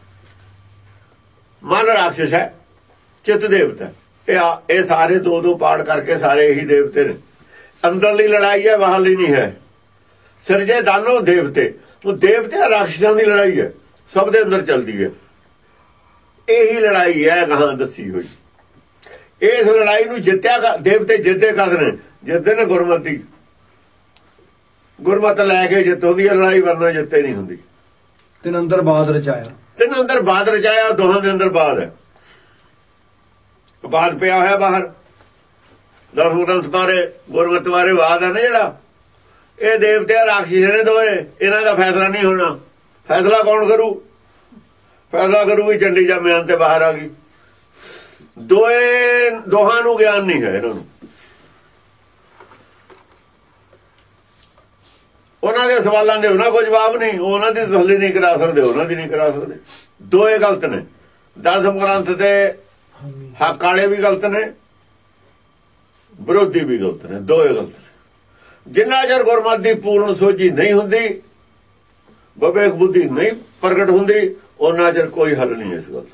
ਮਨ ਰਾਖਸ਼ ਹੈ, ਚਿੱਤ ਦੇਵਤਾ। ਇਹ ਸਾਰੇ ਦੋ ਦੋ ਪਾੜ ਕਰਕੇ ਸਾਰੇ ਇਹੀ ਦੇਵਤੇ ਨੇ। ਅੰਦਰਲੀ ਲੜਾਈ ਹੈ, ਬਾਹਰਲੀ ਨਹੀਂ ਹੈ। ਸਿਰਜੇ ਦਾਨੋ ਦੇਵਤੇ, ਉਹ ਦੇਵਤੇ ਰਾਖਸ਼ਾਂ ਦੀ ਲੜਾਈ ਹੈ, ਸਭ ਦੇ ਅੰਦਰ ਚੱਲਦੀ ਹੈ। ਇਹੀ ਲੜਾਈ ਹੈ ਗਾਹਾਂ ਦੱਸੀ ਹੋਈ। ਇਸ ਲੜਾਈ ਨੂੰ ਜਿੱਤਿਆ ਦੇਵਤੇ ਜਿੱਤੇ ਕਰਦੇ ਨੇ ਗੁਰਮਤਿ। ਗੁਰਮਤਿ ਲੈ ਕੇ ਜਿੱਤ ਹੁੰਦੀ ਹੈ ਲੜਾਈ, ਵਰਨਾ ਜਿੱਤੇ ਨਹੀਂ ਹੁੰਦੀ। ਤਿੰਨ ਅੰਦਰ ਬਾਦ ਰਚਾਇਆ, ਤਿੰਨ ਅੰਦਰ ਬਾਦ ਰਚਾਇਆ। ਦੋਹਾਂ ਦੇ ਅੰਦਰ ਬਾਦ ਹੈ, ਬਾਦ ਪਿਆ ਹੋਇਆ ਬਾਹਰ। ਦਸਮ ਗ੍ਰੰਥ ਬਾਰੇ ਗੁਰਮਤਿ ਬਾਰੇ ਬਾਦ ਹੈ ਨਾ ਜਿਹੜਾ, ਇਹ ਦੇਵਤੇ ਰਾਖਸ਼ ਨੇ ਦੋਏ। ਇਹਨਾਂ ਦਾ ਫੈਸਲਾ ਨਹੀਂ ਹੋਣਾ। ਫੈਸਲਾ ਕੌਣ ਕਰੂ? ਫੈਸਲਾ ਕਰੂਗੀ ਚੰਡੀ ਜਾਂ ਮਿਆਨ ਤੇ ਬਾਹਰ ਆ ਗਈ। ਦੋਹਾਂ ਨੂੰ ਗਿਆਨ ਨਹੀਂ ਹੈ ਇਹਨਾਂ ਨੂੰ। ਉਹਨਾਂ ਦੇ ਸਵਾਲਾਂ ਦੇ ਉਹਨਾਂ ਕੋਈ ਜਵਾਬ ਨਹੀਂ, ਉਹਨਾਂ ਦੀ ਤਸੱਲੀ ਨਹੀਂ ਕਰਾ ਸਕਦੇ, ਉਹਨਾਂ ਦੀ ਨਹੀਂ ਕਰਾ ਸਕਦੇ। ਦੋਏ ਗਲਤ ਨੇ। ਦਸਮ ਗ੍ਰੰਥ ਦੇ ਹੱਕ ਵਾਲੇ ਵੀ ਗਲਤ ਨੇ, ਵਿਰੋਧੀ ਵੀ ਗਲਤ ਨੇ, ਦੋਏ ਗਲਤ ਨੇ। ਜਿੰਨਾ ਚਿਰ ਗੁਰਮਤਿ ਦੀ ਪੂਰਨ ਸੋਝੀ ਨਹੀਂ ਹੁੰਦੀ, ਵਿਵੇਕ ਬੁੱਧੀ ਨਹੀਂ ਪ੍ਰਗਟ ਹੁੰਦੀ, ਉਹਨਾਂ ਚਿਰ ਕੋਈ ਹੱਲ ਨਹੀਂ ਇਸ ਗੱਲ ਦਾ।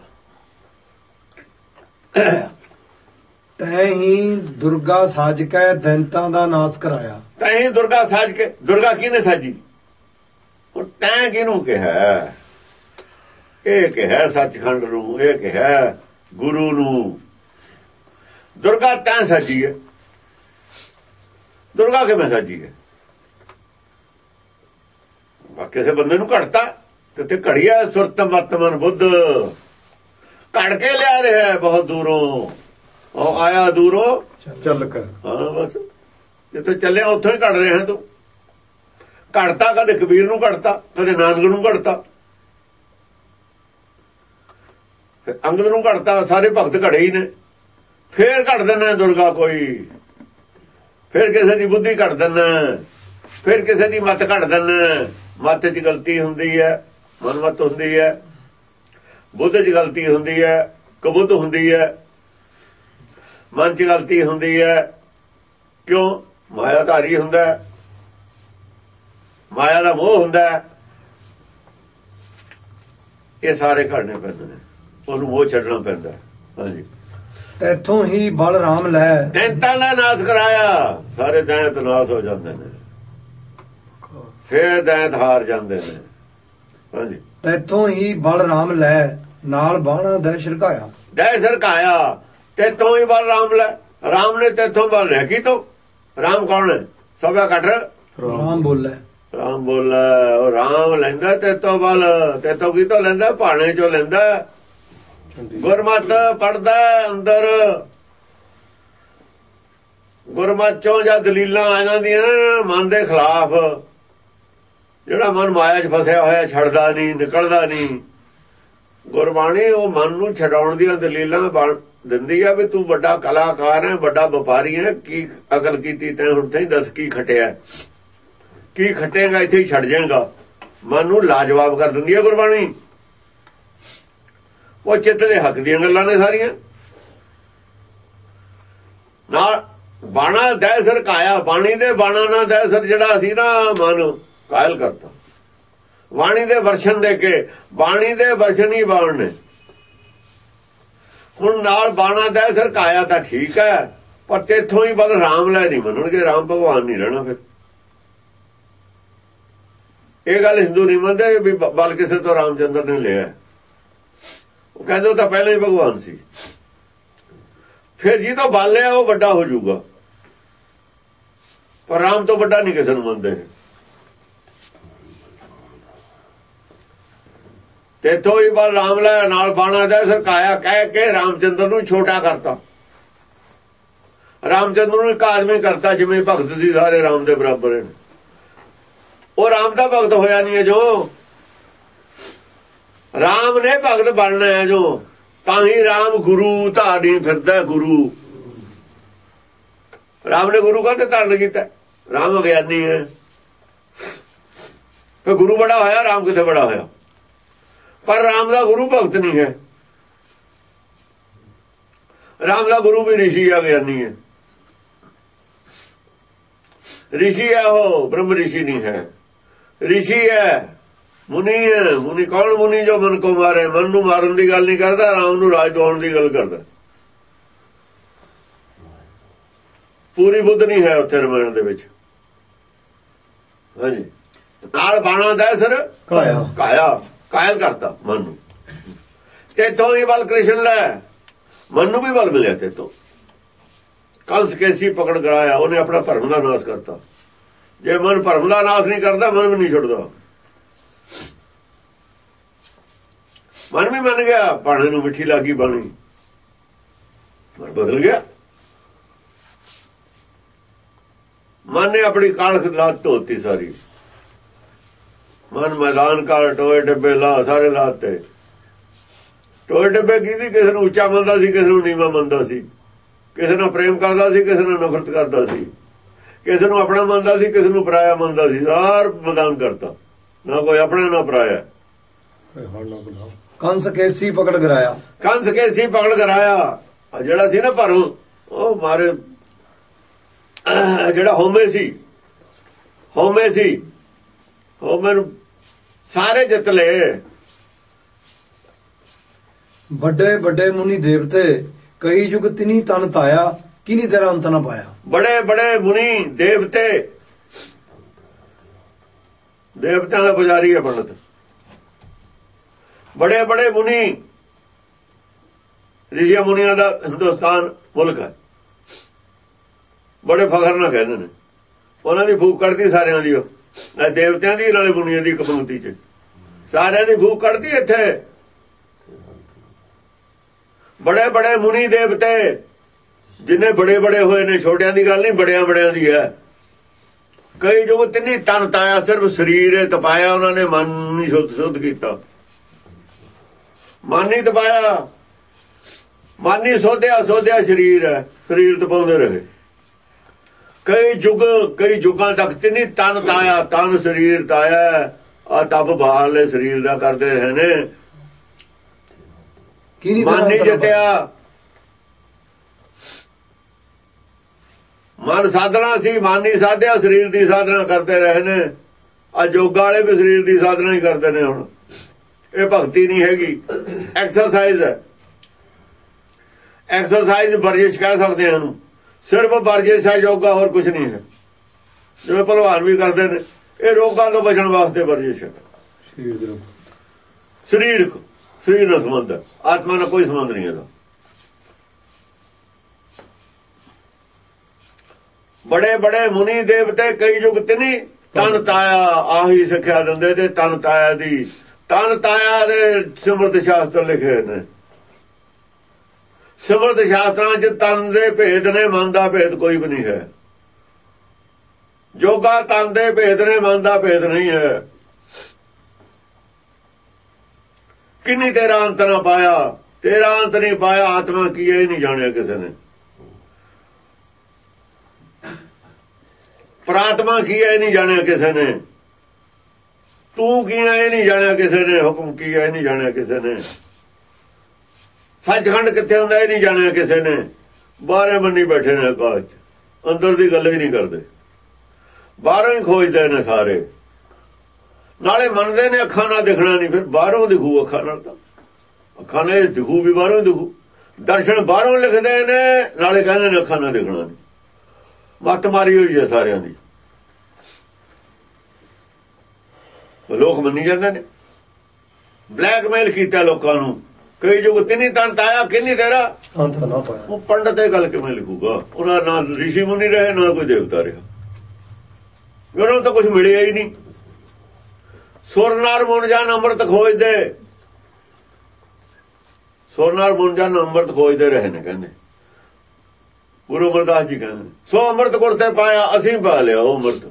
ਤੈਂ ਹੀ ਦੁਰਗਾ ਸਾਜ ਕੇ ਦੈਂਤਾਂ ਦਾ ਨਾਸ ਕਰਾਇਆ। ਤੈਂ ਹੀ ਦੁਰਗਾ ਸਾਜ ਕੇ, ਦੁਰਗਾ ਕਿਹਨੇ ਸਾਜੀ? ਹੁਣ ਤੈਂ ਕਿਹਨੂੰ ਕਿਹਾ? ਇਹ ਕਿਹਾ ਸੱਚਖੰਡ ਨੂੰ, ਇਹ ਕਿਹਾ ਗੁਰੂ ਨੂੰ। ਦੁਰਗਾ ਤੈਂ ਸਾਜੀ ਹੈ। ਦੁਰਗਾ ਕਿਵੇਂ ਸਾਜੀ ਹੈ? ਕਿਸੇ ਬੰਦੇ ਨੂੰ ਘੜਤਾ ਤੇ ਘੜੀਆ ਸੁਰਤ ਮਤ ਮਨ ਬੁੱਧ ਘੜ ਕੇ ਲਿਆ ਰਿਹਾ ਬਹੁਤ ਦੂਰੋਂ। ਉਹ ਆਇਆ ਦੂਰੋਂ ਚੱਲ ਕਰ। ਹਾਂ ਬਸ ਜਿੱਥੇ ਚੱਲਿਆ ਉੱਥੋਂ ਹੀ ਘੜ ਰਿਹਾ ਤੂੰ। ਘੜਤਾ ਕਦੇ ਕਬੀਰ ਨੂੰ ਘੜਤਾ, ਕਦੇ ਨਾਨਕ ਨੂੰ ਘੜਤਾ, ਫਿਰ ਅੰਗਦ ਨੂੰ ਘੜਤਾ। ਸਾਰੇ ਭਗਤ ਘੜੇ ਹੀ ਨੇ। ਫੇਰ ਘੜ ਦਿੰਦਾ ਦੁਰਗਾ ਕੋਈ, ਫਿਰ ਕਿਸੇ ਦੀ ਬੁੱਧੀ ਘੜ ਦਿੰਦਾ, ਫਿਰ ਕਿਸੇ ਦੀ ਮੱਤ ਘੜ ਦਿੰਦਾ। ਮੱਤ 'ਚ ਗਲਤੀ ਹੁੰਦੀ ਹੈ, ਮਨਮਤ ਹੁੰਦੀ ਹੈ। ਬੁੱਧ 'ਚ ਗਲਤੀ ਹੁੰਦੀ ਹੈ, ਕਬੁੱਧ ਹੁੰਦੀ ਹੈ। ਮਨ 'ਚ ਗਲਤੀ ਹੁੰਦੀ ਹੈ। ਕਿਉਂ? ਮਾਇਆ ਧਾਰੀ ਹੁੰਦਾ, ਮਾਇਆ ਦਾ ਮੋਹ ਹੁੰਦਾ। ਇਹ ਸਾਰੇ ਘੜਨੇ ਪੈਂਦੇ ਨੇ, ਉਹਨੂੰ ਮੋਹ ਛੱਡਣਾ ਪੈਂਦਾ। ਹਾਂਜੀ, ਤੈਥੋਂ ਹੀ ਬਲ ਰਾਮ ਲੈ, ਦੈਂਤਾਂ ਦਾ ਨਾਸ ਕਰਾਇਆ। ਸਾਰੇ ਦੈਂਤ ਨਾਸ ਹੋ ਜਾਂਦੇ ਨੇ, ਫੇਰ ਦੈਂਤ ਹਾਰ ਜਾਂਦੇ ਨੇ। ਹਾਂਜੀ, ਤੈਥੋਂ ਹੀ ਬਲ ਰਾਮ ਲੈ, ਨਾਲ ਬਾਣਾ ਦਹਿ ਛਿੜਕਾਇਆ। ਦਹਿ ਸਰਕਾਇਆ, ਤੇਥੋਂ ਹੀ ਬਲ ਰਾਮ ਲੈ। ਰਾਮ ਨੇ ਤੇਥੋਂ ਬਲ ਲਿਆ। ਕੀ ਤੋਂ? ਰਾਮ ਕੌਣ ਹੈ? ਸਭਾ ਕੱਢ ਰਾਮ ਬੋਲੇ, ਰਾਮ ਬੋਲੇ। ਉਹ ਰਾਮ ਲੈਂਦਾ ਤੇਤੋਂ ਬਲ। ਤੇਤੋਂ ਕਿਤੋਂ ਲੈਂਦਾ? ਭਾਣੇ ਚੋਂ ਲੈਂਦਾ। ਗੁਰਮਤ ਪੜਦਾ ਅੰਦਰ। ਗੁਰਮਤ ਚੋਂ ਜਾਂ ਦਲੀਲਾਂ ਆ ਜਾਂਦੀਆਂ ਮਨ ਦੇ ਖਿਲਾਫ, ਜਿਹੜਾ ਮਨ ਮਾਇਆ 'ਚ ਫਸਿਆ ਹੋਇਆ ਛੱਡਦਾ ਨਹੀਂ, ਨਿਕਲਦਾ ਨਹੀਂ। ਗੁਰਬਾਣੀ ਉਹ ਮਨ ਨੂੰ ਛਡਾਉਣ ਦੀਆਂ ਦਲੀਲਾਂ ਦਿੰਦੀ ਆ ਵੀ ਤੂੰ ਵੱਡਾ ਕਲਾਕਾਰ ਹੈ, ਵੱਡਾ ਵਪਾਰੀ ਹੈ। ਕੀ ਅਕਲ ਕੀਤੀ ਤੈਂ? ਹੁਣ ਤਾਈਂ ਦੱਸ ਕੀ ਖਟਿਆ, ਕੀ ਖਟੇਗਾ? ਇੱਥੇ ਹੀ ਛੱਡ ਜਾਏਗਾ। ਮਨ ਨੂੰ ਲਾਜਵਾਬ ਕਰ ਦਿੰਦੀ ਹੈ ਗੁਰਬਾਣੀ। ਉਹ ਚਿੱਤ ਦੇ ਹੱਕ ਦੀਆਂ ਗੱਲਾਂ ਨੇ ਸਾਰੀਆਂ। ਨਾਲ ਬਾਣਾ ਦਹਿ ਸਰਕਾਇਆ। ਬਾਣੀ ਦੇ ਬਾਣਾ ਨਾਲ ਦਹਿ ਸਰ ਜਿਹੜਾ ਸੀ ਨਾ, ਮਨ ਕਾਇਲ ਕਰਤਾ। ਬਾਣੀ ਦੇ ਵਰਸ਼ਨ ਦੇ ਕੇ, ਬਾਣੀ ਦੇ ਵਰਸ਼ਨ ਹੀ ਬਾਣ ਨੇ। ਹੁਣ ਨਾਲ ਬਾਣਾ ਦਹਿ ਸਰਕਾਇਆ ਤਾਂ ਠੀਕ ਹੈ, ਪਰ ਤੇਥੋਂ ਹੀ ਬਲ ਰਾਮ ਲੈ ਨਹੀਂ ਮੰਨਣਗੇ। ਰਾਮ ਭਗਵਾਨ ਨਹੀਂ ਰਹਿਣਾ ਫਿਰ। ਇਹ ਗੱਲ ਹਿੰਦੂ ਨਹੀਂ ਮੰਨਦੇ ਵੀ ਬਲ ਕਿਸੇ ਤੋਂ ਰਾਮਚੰਦਰ ਨੇ ਲਿਆ। ਉਹ ਕਹਿੰਦੇ ਉਹ ਤਾਂ ਪਹਿਲਾਂ ਹੀ ਭਗਵਾਨ ਸੀ। ਫਿਰ ਜਿਹਦੋਂ ਬਲ ਲਿਆ ਉਹ ਵੱਡਾ ਹੋ ਜਾਊਗਾ, ਪਰ ਰਾਮ ਤੋਂ ਵੱਡਾ ਨਹੀਂ ਕਿਸੇ ਨੂੰ ਮੰਨਦੇ। ਤੇਥੋਂ ਹੀ ਬਲ ਰਾਮ ਲੈ, ਨਾਲ ਬਾਣਾ ਦਾ ਸਰਕਾਇਆ ਕਹਿ ਕੇ ਰਾਮਚੰਦਰ ਨੂੰ ਛੋਟਾ ਕਰਤਾ। ਰਾਮਚੰਦਰ ਨੂੰ ਇੱਕ ਆਦਮੀ ਕਰਤਾ, ਜਿਵੇਂ ਭਗਤ ਸੀ ਸਾਰੇ ਰਾਮ ਦੇ ਬਰਾਬਰ ਨੇ। ਉਹ ਰਾਮ ਦਾ ਭਗਤ ਹੋਇਆ ਨਹੀਂ ਹੈ ਜੋ। ਰਾਮ ਨੇ ਭਗਤ ਬਣਨਾ ਹੈ ਜੋ, ਤਾਂ ਹੀ ਰਾਮ ਗੁਰੂ ਧਾਰੀ ਫਿਰਦਾ। ਗੁਰੂ ਰਾਮ ਨੇ ਗੁਰੂ ਕਾਹਤੇ ਧਾਰਨ ਕੀਤਾ? ਰਾਮ ਅਗਿਆਨੀ ਹੈ, ਫਿਰ ਗੁਰੂ ਬੜਾ ਹੋਇਆ। ਰਾਮ ਕਿੱਥੇ ਬੜਾ ਹੋਇਆ? ਪਰ ਰਾਮ ਦਾ ਗੁਰੂ ਭਗਤ ਨਹੀਂ ਹੈ। ਰਾਮ ਦਾ ਗੁਰੂ ਵੀ ਰਿਸ਼ੀ ਆ, ਗਿਆਨੀ ਹੈ, ਰਿਸ਼ੀ ਹੈ, ਉਹ ਬ੍ਰਹਮ ਰਿਸ਼ੀ ਨਹੀਂ ਹੈ, ਰਿਸ਼ੀ ਹੈ, ਮੁਨੀ ਹੈ। ਮੁਨੀ ਕੌਣ? ਮੁਨੀ ਜੋ ਮਨ ਕੋ ਮਾਰੇ। ਮਨ ਨੂੰ ਮਾਰਨ ਦੀ ਗੱਲ ਨਹੀਂ ਕਰਦਾ, ਰਾਮ ਨੂੰ ਰਾਜ ਦਿਵਾਉਣ ਦੀ ਗੱਲ ਕਰਦਾ। ਪੂਰੀ ਬੁੱਧ ਨਹੀਂ ਹੈ ਉੱਥੇ ਰਮਾਇਣ ਦੇ ਵਿੱਚ। ਹਾਂਜੀ, ਨਾਲ ਬਾਣਾ ਦਾ ਸਿਰ ਕਾਇਲ ਕਰਤਾ ਮਨ ਨੂੰ। ਤੇਥੋਂ ਹੀ ਬਲ ਕ੍ਰਿਸ਼ਨ ਲੈ, ਮਨ ਨੂੰ ਵੀ ਬਲ ਮਿਲਿਆ ਤੇਥੋਂ। ਕੰਸ ਕੇਸੀ ਪਕੜ ਕਰਾਇਆ, ਉਹਨੇ ਆਪਣਾ ਭਰਮ ਦਾ ਨਾਸ਼ ਕਰਤਾ। ਜੇ ਮਨ ਭਰਮ ਦਾ ਨਾਸ਼ ਨਹੀਂ ਕਰਦਾ, ਮਨ ਵੀ ਨਹੀਂ ਛੁੱਟਦਾ। ਮਨ ਵੀ ਮੰਨ ਗਿਆ, ਬਾਣੇ ਨੂੰ ਮਿੱਠੀ ਲੱਗੀ ਬਾਣੀ, ਮਨ ਬਦਲ ਗਿਆ। ਮਨ ਨੇ ਆਪਣੀ ਕਾਲਖ ਲਾਤ ਧੋਤੀ ਸਾਰੀ। ਮਨ ਮੈਦਾਨ ਘਰ ਟੋਏ ਡੱਬੇ ਲਾ ਸਾਰੇ ਲਾਤੇ। ਟੋਏ ਡੱਬੇ ਕੀਤੀ, ਕਿਸੇ ਨੂੰ ਉੱਚਾ ਮੰਨਦਾ ਸੀ, ਕਿਸੇ ਨੂੰ ਨੀਵਾਂ ਮੰਨਦਾ ਸੀ, ਕਿਸੇ ਨਾਲ ਪ੍ਰੇਮ ਕਰਦਾ ਸੀ, ਕਿਸੇ ਨਾਲ ਨਫ਼ਰਤ ਕਰਦਾ ਸੀ, ਕਿਸੇ ਨੂੰ ਆਪਣਾ ਮੰਨਦਾ ਸੀ, ਕਿਸੇ ਨੂੰ ਪਰਾਇਆ ਮੰਨਦਾ ਸੀ। ਸਾਰ ਮੈਦਾਨ ਕਰਤਾ, ਨਾ ਕੋਈ ਆਪਣਾ ਨਾ ਪਰਾਇਆ। ਕੰਸ ਕੇਸੀ ਪਕੜ ਕਰਾਇਆ, ਕੰਸ ਕੇਸੀ ਪਕੜ ਕਰਾਇਆ। ਜਿਹੜਾ ਸੀ ਨਾ ਭਰਮ, ਉਹ ਮਾਰੇ ਜਿਹੜਾ ਹੋਮੇ ਸੀ, ਹੋਮੇ ਨੂੰ ਸਾਰੇ ਜਿੱਤ ਲਏ। ਵੱਡੇ ਵੱਡੇ ਮੁਨੀ ਦੇਵਤੇ ਕਈ ਯੁਗ ਤਿਨੀ ਤਨ ਤਾਇਆ, ਕਿਨੀ ਤੇਰਾ ਅੰਤ ਨਾ ਪਾਇਆ। ਬੜੇ ਬੜੇ ਮੁਨੀ ਦੇਵਤੇ, ਦੇਵਤਿਆਂ ਦਾ ਪੁਜਾਰੀ ਹੈ ਪੰਡਤ। ਬੜੇ ਬੜੇ ਮੁਨੀ, ਰਿਸ਼ੀ ਮੁਨੀਆਂ ਦਾ ਹਿੰਦੁਸਤਾਨ ਮੁਲਕ ਹੈ। ਬੜੇ ਫਖਰ ਨਾਲ ਕਹਿੰਦੇ ਨੇ, ਉਹਨਾਂ ਦੀ ਫੂਕ ਕੱਢਦੀ ਸਾਰਿਆਂ ਦੀ, ਉਹ ਦੇਵਤਿਆਂ ਦੀ ਨਾਲੇ ਮੁਨੀਆਂ ਦੀ ਕਬੂਤੀ ਚ ਸਾਰਿਆਂ ਦੀ ਫੂਕ ਕੱਢਦੀ। ਇੱਥੇ ਬੜੇ ਬੜੇ ਮੁਨੀ ਦੇਵਤੇ, ਜਿੰਨੇ ਬੜੇ ਬੜੇ ਹੋਏ ਨੇ, ਛੋਟਿਆਂ ਦੀ ਗੱਲ ਨਹੀਂ, ਬੜਿਆਂ ਬੜਿਆਂ ਦੀ ਹੈ। ਕਈ ਯੁਗ ਤਿੰਨੀ ਤਨ ਤਾਇਆ, ਸਿਰਫ ਸਰੀਰ ਤਪਾਇਆ ਉਹਨਾਂ ਨੇ, ਮਨ ਨਹੀਂ ਸ਼ੁੱਧ ਕੀਤਾ। ਮਨ ਨਹੀਂ ਤਪਾਇਆ, ਮਨ ਨਹੀਂ ਸੋਧਿਆ ਸਰੀਰ ਹੈ, ਸਰੀਰ ਤਪਾਉਂਦੇ ਰਹੇ। ਕਈ ਯੁੱਗਾਂ ਤੱਕ ਤਿੰਨੀ ਤਨ ਤਾਇਆ, ਤਨ ਸਰੀਰ ਤਾਇਆ, ਆ ਤਪ ਬਾਹਰਲੇ ਸਰੀਰ ਦਾ ਕਰਦੇ ਰਹੇ ਨੇ। ਮਨ ਨਹੀਂ ਜਿੱਤਿਆ। ਮਨ ਸਾਧਨਾ ਸੀ, ਮਨ ਨਹੀਂ ਸਾਧਿਆ, ਸਰੀਰ ਦੀ ਸਾਧਨਾ ਕਰਦੇ ਰਹੇ ਨੇ। ਆ ਯੋਗਾ ਵਾਲੇ ਵੀ ਸਰੀਰ ਦੀ ਸਾਧਨਾ ਹੀ ਕਰਦੇ ਨੇ। ਹੁਣ ਇਹ ਭਗਤੀ ਨਹੀਂ ਹੈਗੀ, ਐਕਸਰਸਾਈਜ਼ ਹੈ। ਐਕਸਰਸਾਈਜ਼ ਵਰਜਿਸ਼ ਕਹਿ ਸਕਦੇ ਹਾਂ ਇਹਨੂੰ, ਸਿਰਫ ਵਰਜਿਸ਼ ਹੈ ਯੋਗਾ, ਹੋਰ ਕੁਝ ਨਹੀਂ ਹੈ। ਜਿਵੇਂ ਭਲਵਾਨ ਵੀ ਕਰਦੇ ਨੇ, ਇਹ ਰੋਗਾਂ ਤੋਂ ਬਚਣ ਵਾਸਤੇ ਵਰਜਿਸ਼ ਹੈ। ਸਰੀਰ ਨਾਲ ਸੰਬੰਧ ਹੈ, ਆਤਮਾ ਨਾਲ ਕੋਈ ਸੰਬੰਧ ਨਹੀਂ ਇਹਦਾ। ਬੜੇ ਬੜੇ ਮੁਨੀ ਦੇਵਤੇ ਕਈ ਯੁਗ ਤਿਨੀ ਤਨ ਤਾਇਆ, ਆਹੀ ਸਿੱਖਿਆ ਦਿੰਦੇ ਤੇ ਤਨ ਤਾਇਆ ਦੀ। ਤਨ ਤਾਇਆ ਦੇ ਸਿਮਰਤ ਸ਼ਾਸਤਰ ਲਿਖੇ ਨੇ। ਸਿਮਰਤ ਸ਼ਾਸਤਰਾਂ 'ਚ ਤਨ ਦੇ ਭੇਦ ਨੇ, ਮਨ ਦਾ ਭੇਦ ਕੋਈ ਵੀ ਨਹੀਂ ਹੈ। ਯੋਗਾ ਤਨ ਦੇ ਭੇਦ ਨੇ, ਮਨ ਦਾ ਭੇਦ ਨਹੀਂ ਹੈ। ਕਿੰਨੀ ਤੇਰਾ ਅੰਤ ਨਾ ਪਾਇਆ, ਤੇਰਾ ਅੰਤ ਨਹੀਂ ਪਾਇਆ। ਆਤਮਾ ਕੀ ਹੈ ਇਹ ਨਹੀਂ ਜਾਣਿਆ ਕਿਸੇ ਨੇ। ਪ੍ਰਾਤਮਾ ਕੀ ਹੈ ਇਹ ਨਹੀਂ ਜਾਣਿਆ ਕਿਸੇ ਨੇ। ਤੂੰ ਕੀ ਹੈ ਇਹ ਨਹੀਂ ਜਾਣਿਆ ਕਿਸੇ ਨੇ। ਹੁਕਮ ਕੀ ਹੈ ਇਹ ਨਹੀਂ ਜਾਣਿਆ ਕਿਸੇ ਨੇ। ਸੱਚਖੰਡ ਕਿੱਥੇ ਹੁੰਦਾ ਇਹ ਨਹੀਂ ਜਾਣਿਆ ਕਿਸੇ ਨੇ। ਬਾਹਰੇ ਬੰਨੀ ਬੈਠੇ ਨੇ ਆਕਾਸ਼ 'ਚ, ਅੰਦਰ ਦੀ ਗੱਲ ਹੀ ਨਹੀਂ ਕਰਦੇ, ਬਾਹਰੋਂ ਹੀ ਖੋਜਦੇ ਨੇ ਸਾਰੇ। ਨਾਲੇ ਮੰਨਦੇ ਨੇ ਅੱਖਾਂ ਨਾਲ ਦਿਖਣਾ ਨਹੀਂ, ਫਿਰ ਬਾਹਰੋਂ ਦਿਖੂ। ਅੱਖਾਂ ਨਾਲ ਤਾਂ ਅੱਖਾਂ ਨਾਲ ਦਿਖੂ ਵੀ ਬਾਹਰੋਂ ਦਿਖੂ। ਦਰਸ਼ਨ ਬਾਹਰੋਂ ਲਿਖਦੇ ਨੇ, ਨਾਲੇ ਕਹਿੰਦੇ ਨੇ ਅੱਖਾਂ ਨਾਲ ਦਿਖਣਾ ਨਹੀਂ। ਮੱਤ ਮਾਰੀ ਹੋਈ ਹੈ ਸਾਰਿਆਂ ਦੀ। ਲੋਕ ਮੰਨੀ ਜਾਂਦੇ ਨੇ, ਬਲੈਕਮੇਲ ਕੀਤਾ ਲੋਕਾਂ ਨੂੰ। ਕਈ ਯੁਗ ਤਿੰਨੀ ਤਨ ਤਾਇਆ, ਕਿੰਨੀ ਤੇਰਾ ਅੰਤ ਨਾ ਪਾਇਆ। ਉਹ ਪੰਡਤ ਇਹ ਗੱਲ ਕਿਵੇਂ ਲਿਖੂਗਾ? ਉਹਨਾਂ ਨਾ ਰਿਸ਼ੀ ਮੁਨੀ ਰਹੇ, ਨਾ ਕੋਈ ਦੇਵਤਾ ਰਿਹਾ। ਉਹਨਾਂ ਨੂੰ ਤਾਂ ਕੁਝ ਮਿਲਿਆ ਹੀ ਨਹੀਂ। ਸੁਰ ਨਾਰ ਮੁਨ ਜਾਨ ਅੰਮ੍ਰਿਤ ਖੋਜਦੇ, ਸੁਰ ਨਾਰ ਮੁਨ ਜਾਨ ਅੰਮ੍ਰਿਤ ਖੋਜਦੇ ਰਹੇ ਨੇ। ਕਹਿੰਦੇ ਗੁਰੂ ਅਮਰਦਾਸ ਜੀ ਕਹਿੰਦੇ, ਸੋ ਅੰਮ੍ਰਿਤ ਗੁਰ ਤੇ ਪਾਇਆ, ਅਸੀਂ ਪਾ ਲਿਆ ਉਹ ਅੰਮ੍ਰਿਤ।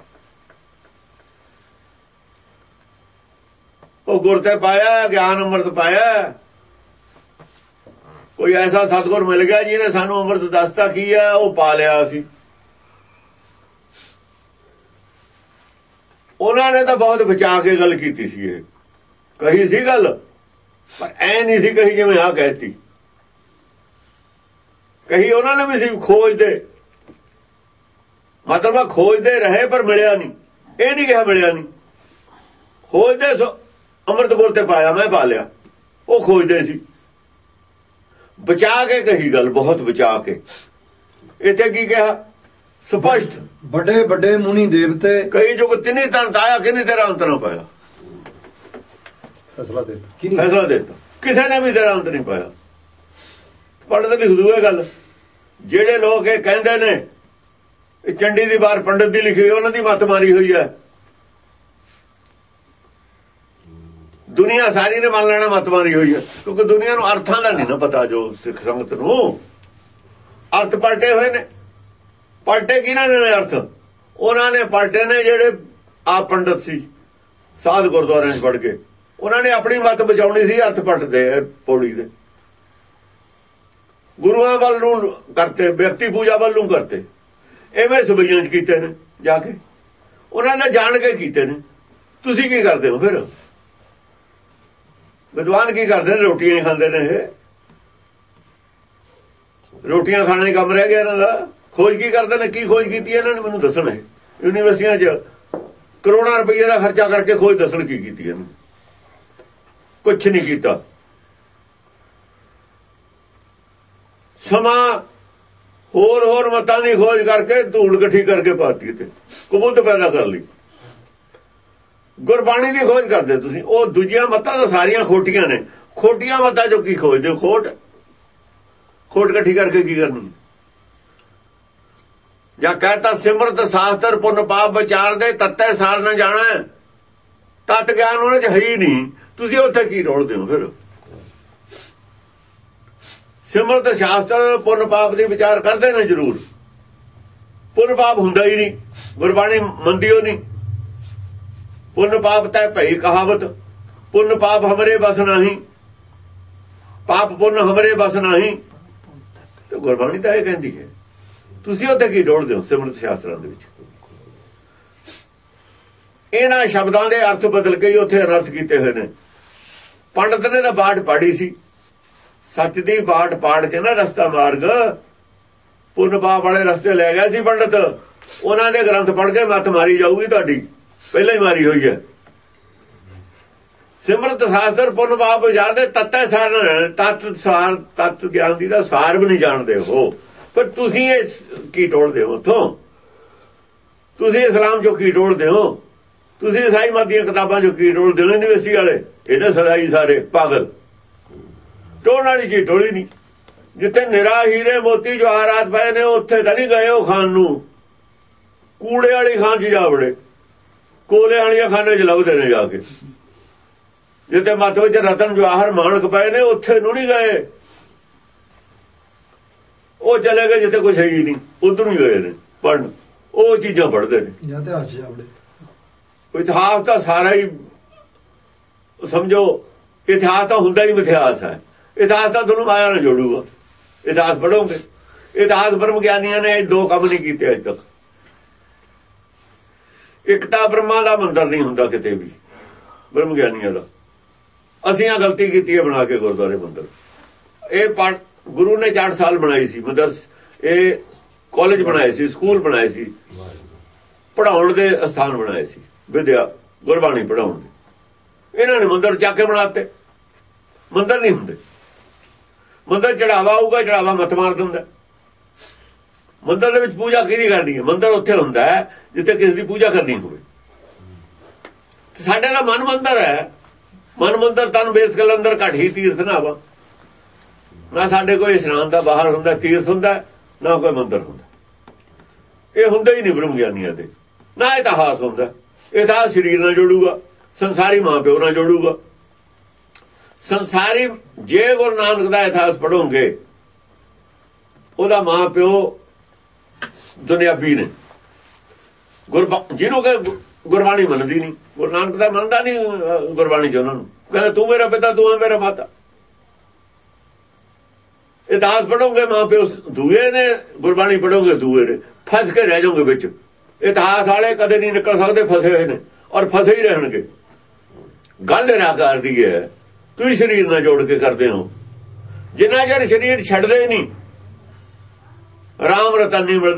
ਉਹ ਗੁਰ ਤੇ ਪਾਇਆ, ਗਿਆਨ ਅੰਮ੍ਰਿਤ ਪਾਇਆ। ਕੋਈ ਐਸਾ ਸਤਿਗੁਰ ਮਿਲ ਗਿਆ ਜਿਹਨੇ ਸਾਨੂੰ ਅੰਮ੍ਰਿਤ ਦੱਸਤਾ ਕੀ ਹੈ, ਉਹ ਪਾ ਲਿਆ ਅਸੀਂ। ਉਹਨਾਂ ਨੇ ਤਾਂ ਬਹੁਤ ਬਚਾ ਕੇ ਗੱਲ ਕੀਤੀ ਸੀ। ਇਹ ਕਹੀ ਸੀ ਗੱਲ, ਪਰ ਐ ਨਹੀਂ ਸੀ ਕਹੀ ਜਿਵੇਂ ਆਹ ਕਹਿਤੀ। ਕਹੀ ਉਹਨਾਂ ਨੇ ਵੀ ਸੀ ਖੋਜਦੇ, ਮਤਲਬ ਖੋਜਦੇ ਰਹੇ ਪਰ ਮਿਲਿਆ ਨਹੀਂ। ਇਹ ਨਹੀਂ ਕਿਹਾ ਮਿਲਿਆ ਨਹੀਂ, ਖੋਜਦੇ ਅੰਮ੍ਰਿਤ ਗੁਰ ਤੇ ਪਾਇਆ, ਮੈਂ ਪਾ ਲਿਆ। ਉਹ ਖੋਜਦੇ ਸੀ, ਬਚਾ ਕੇ ਕਹੀ ਗੱਲ, ਬਹੁਤ ਬਚਾ ਕੇ। ਇੱਥੇ ਕੀ ਕਿਹਾ ਸਪਸ਼ਟ, ਵੱਡੇ ਵੱਡੇ ਮੁਨੀ ਦੇਵਤੇ ਕਈ ਜੁਗ ਤਿੰਨੀ ਤਨ ਆਇਆ, ਕਿਨੇ ਤੇਰਾ ਅੰਤ ਨਾ ਪਾਇਆ। ਫੈਸਲਾ ਦੇ ਫੈਸਲਾ ਦੇਤਾ, ਕਿਸੇ ਨੇ ਵੀ ਤੇਰਾ ਅੰਤ ਨਹੀਂ ਪਾਇਆ। ਪੰਡਤ ਲਿਖ ਦੂ ਇਹ ਗੱਲ। ਜਿਹੜੇ ਲੋਕ ਇਹ ਕਹਿੰਦੇ ਨੇ ਇਹ ਚੰਡੀ ਦੀ ਵਾਰ ਪੰਡਤ ਦੀ ਲਿਖੀ, ਉਹਨਾਂ ਦੀ ਮੱਤ ਮਾਰੀ ਹੋਈ ਹੈ। ਦੁਨੀਆ ਸਾਰੀ ਨੇ ਮੰਨ ਲੈਣਾ ਮੱਤ ਮਾਰੀ ਹੋਈ ਹੈ, ਕਿਉਂਕਿ ਦੁਨੀਆ ਨੂੰ ਅਰਥਾਂ ਦਾ ਨਹੀਂ ਨਾ ਪਤਾ। ਜੋ ਸਿੱਖ ਸੰਗਤ ਨੂੰ ਅਰਥ ਪਲਟੇ ਹੋਏ ਨੇ। ਪਲਟੇ ਕਿਹਨਾਂ ਨੇ ਅਰਥ? ਉਹਨਾਂ ਨੇ ਪਲਟੇ ਨੇ ਜਿਹੜੇ ਆਪ ਪੰਡਤ ਸੀ, ਸਾਧ ਗੁਰਦੁਆਰਿਆਂ 'ਚ ਪੜ ਕੇ। ਉਹਨਾਂ ਨੇ ਆਪਣੀ ਮੱਤ ਬਚਾਉਣੀ ਸੀ, ਅਰਥ ਪਲਟਦੇ ਪੌੜੀ ਦੇ। ਗੁਰੂਆਂ ਵੱਲ ਨੂੰ ਕਰਤੇ, ਵਿਅਕਤੀ ਪੂਜਾ ਵੱਲ ਨੂੰ ਕਰਤੇ। ਐਵੇਂ ਸੁਬਈਆਂ 'ਚ ਕੀਤੇ ਨੇ ਜਾ ਕੇ, ਉਹਨਾਂ ਨੇ ਜਾਣ ਕੇ ਕੀਤੇ ਨੇ। ਤੁਸੀਂ ਕੀ ਕਰਦੇ ਹੋ ਫਿਰ? ਵਿਦਵਾਨ ਕੀ ਕਰਦੇ ਨੇ? ਰੋਟੀਆਂ ਹੀ ਖਾਂਦੇ ਨੇ। ਇਹ ਰੋਟੀਆਂ ਖਾਣੇ ਦਾ ਕੰਮ ਰਹਿ ਗਿਆ ਇਹਨਾਂ ਦਾ। ਖੋਜ ਕੀ ਕਰਦੇ ਨੇ? ਕੀ ਖੋਜ ਕੀਤੀ ਇਹਨਾਂ ਨੇ? ਮੈਨੂੰ ਦੱਸਣ। ਇਹ ਯੂਨੀਵਰਸਿਟੀਆਂ 'ਚ ਕਰੋੜਾਂ ਰੁਪਏ ਦਾ ਖਰਚਾ ਕਰਕੇ ਖੋਜ ਦੱਸਣ ਕੀ ਕੀਤੀ ਇਹਨੂੰ? ਕੁਛ ਨਹੀਂ ਕੀਤਾ। ਸਮਾਂ ਹੋਰ ਮਤਾਂ ਦੀ ਖੋਜ ਕਰਕੇ ਧੂੜ ਇਕੱਠੀ ਕਰਕੇ ਪਾਤੀ ਤੇ ਕਬੂਤ ਪੈਦਾ ਕਰ ਲਈ। ਗੁਰਬਾਣੀ ਦੀ ਖੋਜ ਕਰਦੇ ਤੁਸੀਂ। ਉਹ ਦੂਜੀਆਂ ਮਤਾਂ ਤਾਂ ਸਾਰੀਆਂ ਖੋਟੀਆਂ ਨੇ। ਖੋਟੀਆਂ ਮਤਾਂ ਜੋ ਕੀ ਖੋਜਦੇ ਹੋ? ਖੋਟ ਇਕੱਠੀ ਕਰਕੇ ਕੀ ਕਰਨੀ? ਜਾਂ ਕਹਤਾ ਸਿਮਰਤ ਸ਼ਾਸਤਰ ਪੁੰਨ ਪਾਪ ਵਿਚਾਰ ਦੇ ਤੱਤੇ ਸਾਰ ਨਾ ਜਾਣਾ। ਤਤ ਗਿਆਨ ਉਹਨਾਂ 'ਚ ਹੈ ਹੀ ਨਹੀਂ। ਤੁਸੀਂ ਉੱਥੇ ਕੀ ਰੋਲਦੇ ਹੋ ਫਿਰ? ਸਿਮਰਤ ਸ਼ਾਸਤਰ ਪੁੰਨ ਪਾਪ ਦੀ ਵਿਚਾਰ ਕਰਦੇ ਨੇ ਜ਼ਰੂਰ। ਪੁੰਨ ਪਾਪ ਹੁੰਦਾ ਹੀ ਨਹੀਂ, ਗੁਰਬਾਣੀ ਮੰਨਦੀ ਹੋ ਨਹੀਂ। ਪੁੰਨ ਪਾਪ ਤੈ ਭਈ ਕਹਾਵਤ, ਪੁੰਨ ਪਾਪ ਹਮਰੇ ਬਸ ਨਹੀਂ, ਪਾਪ ਪੁੰਨ ਹਮਰੇ ਬਸ ਨਹੀਂ। ਤੇ ਗੁਰਬਾਣੀ ਤਾਂ ਇਹ ਕਹਿੰਦੀ ਹੈ। ਤੁਸੀਂ ਉੱਥੇ ਕੀ ਡੋਲਦੇ ਹੋ ਸਿਮਰਤ ਸ਼ਾਸਤਰਾਂ ਦੇ ਵਿੱਚ? ਇਹਨਾਂ ਸ਼ਬਦਾਂ ਦੇ ਅਰਥ ਬਦਲ ਕੇ ਉੱਥੇ ਅਨਰਥ ਕੀਤੇ ਹੋਏ ਨੇ। ਪੰਡਤ ਨੇ ਤਾਂ ਬਾਟ ਪਾੜੀ ਸੀ, ਸੱਚ ਦੀ ਬਾਟ ਪਾੜ ਕੇ ਨਾ ਰਸਤਾ ਮਾਰਗ ਪੁੰਨ ਪਾਪ ਵਾਲੇ ਰਸਤੇ ਲੈ ਗਿਆ ਸੀ ਪੰਡਤ। ਉਹਨਾਂ ਦੇ ਗ੍ਰੰਥ ਪੜ੍ਹ ਕੇ ਮੱਤ ਮਾਰੀ ਜਾਊਗੀ ਤੁਹਾਡੀ, ਪਹਿਲਾਂ ਹੀ ਮਾਰੀ ਹੋਈ ਹੈ। ਸਿਮਰਤ ਸ਼ਾਸਤਰ ਪੁੰਨ ਪਾਪ ਵਿਚਾਰ ਦੇ ਤੱਤੇ ਸਾਰ ਨਾ ਰਹਿਣ। ਤੱਤ ਗਿਆਨ ਦੀ ਦਾ ਸਾਰ ਵੀ ਨਹੀਂ ਜਾਣਦੇ ਹੋ। ਪਰ ਤੁਸੀਂ ਇਹ ਕੀ ਟੋਲਦੇ ਹੋ ਉੱਥੋਂ? ਤੁਸੀਂ ਇਸਲਾਮ ਚੋਂ ਕੀ ਟੋਲਦੇ ਹੋ? ਤੁਸੀਂ ਈਸਾਈ ਮਤ ਦੀਆਂ ਕਿਤਾਬਾਂ ਚੋਂ ਕੀ ਟੋਲਦੇ ਹੋ? ਯੂਨੀਵਰਸਿਟੀ ਵਾਲੇ ਇਹਨੇ ਸਦਾਈ ਸਾਰੇ ਪਾਗਲ। ਟੋਲਣ ਵਾਲੀ ਚੀਜ਼ ਟੋਲੀ ਨਹੀਂ। ਜਿੱਥੇ ਨਿਰਾ ਹੀਰੇ ਮੋਤੀ ਜਵਾਹਰਾਤ ਪਏ ਨੇ ਉੱਥੇ ਤਾਂ ਨਹੀਂ ਗਏ ਉਹ ਖਾਨ ਨੂੰ। ਕੂੜੇ ਵਾਲੀ ਖਾਨ 'ਚ ਜਾ ਵੜੇ, ਕੋਲੇ ਵਾਲੀਆਂ ਖਾਨੇ 'ਚ ਲੱਭਦੇ ਨੇ ਜਾ ਕੇ। ਜਿੱਥੇ ਮੱਥ ਵਿੱਚ ਰਤਨ ਜਵਾਹਰ ਮਾਣਕ ਪਏ ਨੇ ਉੱਥੇ ਨੂੰ ਨਹੀਂ ਗਏ। ਉਹ ਚਲੇ ਗਏ ਜਿੱਥੇ ਕੁਛ ਹੈ ਹੀ ਨਹੀਂ, ਉਧਰ ਨੂੰ ਗਏ ਨੇ ਪੜ੍ਹਨ। ਉਹ ਚੀਜ਼ਾਂ ਪੜ੍ਹਦੇ ਨੇ। ਇਤਿਹਾਸ ਤਾਂ ਸਾਰਾ ਹੀ ਸਮਝੋ, ਇਤਿਹਾਸ ਤਾਂ ਹੁੰਦਾ ਹੀ ਮਿਥਿਹਾਸ ਹੈ। ਇਤਿਹਾਸ ਤਾਂ ਤੁਹਾਨੂੰ ਮਾਇਆ ਨਾਲ ਜੋੜੂਗਾ। ਇਤਿਹਾਸ ਪੜ੍ਹੋਗੇ। ਇਤਿਹਾਸ ਬ੍ਰਹਮ ਗਿਆਨੀਆਂ ਨੇ ਦੋ ਕੰਮ ਨਹੀਂ ਕੀਤੇ ਅਜੇ ਤੱਕ। ਇੱਕ ਤਾਂ ਬ੍ਰਹਮਾ ਦਾ ਮੰਦਰ ਨਹੀਂ ਹੁੰਦਾ ਕਿਤੇ ਵੀ, ਬ੍ਰਹਮ ਗਿਆਨੀਆਂ ਦਾ। ਅਸੀਂ ਆ ਗਲਤੀ ਕੀਤੀ ਹੈ ਬਣਾ ਕੇ ਗੁਰਦੁਆਰੇ ਮੰਦਰ। ਇਹ ਗੁਰੂ ਨੇ 4 ਸਾਲ ਬਣਾਈ ਸੀ ਮਦਰਸ, ਇਹ ਕਾਲਜ ਬਣਾਏ ਸੀ, ਸਕੂਲ ਬਣਾਏ ਸੀ, ਪੜ੍ਹਾਉਣ ਦੇ ਸਥਾਨ ਬਣਾਏ ਸੀ, ਵਿਦਿਆ ਗੁਰਬਾਣੀ ਪੜ੍ਹਾਉਣ ਦੇ। ਇਹਨਾਂ ਨੇ ਮੰਦਰ ਚੱਕ ਕੇ ਬਣਾਤੇ। ਮੰਦਰ ਨਹੀਂ ਹੁੰਦੇ। ਮੰਦਰ ਚੜਾਵਾ ਆਊਗਾ, ਚੜਾਵਾ ਮੱਤ ਮਾਰ ਦਿੰਦਾ। ਮੰਦਰ ਦੇ ਵਿੱਚ ਪੂਜਾ ਕਿਹਦੀ ਕਰਨੀ ਹੈ? ਮੰਦਰ ਉੱਥੇ ਹੁੰਦਾ ਹੈ ਜਿੱਥੇ ਕਿਸੇ ਦੀ ਪੂਜਾ ਕਰਨੀ ਹੋਵੇ। ਸਾਡੇ ਦਾ ਮਨ ਮੰਦਰ ਹੈ। ਮਨ ਮੰਦਰ ਤਨ ਬੇਸ ਕਲੰਦਰ ਘਾਟੀ ਤੀਰਥ ਨਾਵਾ। ਨਾ ਸਾਡੇ ਕੋਈ ਇਸ਼ਨਾਨ ਦਾ ਬਾਹਰ ਹੁੰਦਾ, ਤੀਰਥ ਹੁੰਦਾ, ਨਾ ਕੋਈ ਮੰਦਰ ਹੁੰਦਾ। ਇਹ ਹੁੰਦਾ ਹੀ ਨਹੀਂ ਬ੍ਰਹਮ ਗਿਆਨੀਆਂ ਦੇ। ਨਾ ਇਤਿਹਾਸ ਹੁੰਦਾ। ਇਤਿਹਾਸ ਸਰੀਰ ਨਾਲ ਜੋੜੂਗਾ, ਸੰਸਾਰੀ ਮਾਂ ਪਿਓ ਨਾਲ ਜੋੜੂਗਾ। ਸੰਸਾਰੀ ਜੇ ਗੁਰੂ ਨਾਨਕ ਦਾ ਇਤਿਹਾਸ ਪੜ੍ਹੋਗੇ, ਉਹਦਾ ਮਾਂ ਪਿਓ ਦੁਨਿਆਵੀ ਨੇ। ਜਿਹਨੂੰ ਕਿ ਗੁਰਬਾਣੀ ਮੰਨਦੀ ਨਹੀਂ, ਗੁਰੂ ਨਾਨਕ ਦਾ ਮੰਨਦਾ ਨਹੀਂ ਗੁਰਬਾਣੀ ਚ। ਉਹਨਾਂ ਨੂੰ ਕਹਿੰਦਾ ਤੂੰ ਮੇਰਾ ਪਿਤਾ, ਤੂੰ ਹੈ ਮੇਰਾ ਮਾਤਾ। ਇਤਿਹਾਸ ਪੜ੍ਹੋਗੇ ਮਾਂ ਪਿਓ ਦੂਏ ਨੇ, ਗੁਰਬਾਣੀ ਪੜ੍ਹੋਗੇ ਦੂਏ ਨੇ। ਫਸ ਕੇ ਰਹਿ ਜਾਓਗੇ ਵਿੱਚ। ਇਤਿਹਾਸ ਵਾਲੇ ਕਦੇ ਨਹੀਂ ਨਿਕਲ ਸਕਦੇ, ਫਸੇ ਹੋਏ ਨੇ ਔਰ ਫਸੇ ਹੀ ਰਹਿਣਗੇ। ਗੱਲ ਨਿਰਾਕਾਰ ਦੀ ਹੈ। ਤੁਸੀਂ ਸਰੀਰ ਨਾਲ ਜੋੜ ਕੇ ਕਰਦੇ ਹੋ। ਜਿੰਨਾ ਚਿਰ ਸਰੀਰ ਛੱਡਦੇ ਨਹੀਂ, ਰਾਮ ਰਤਨ ਨਹੀਂ ਮਿਲਦਾ।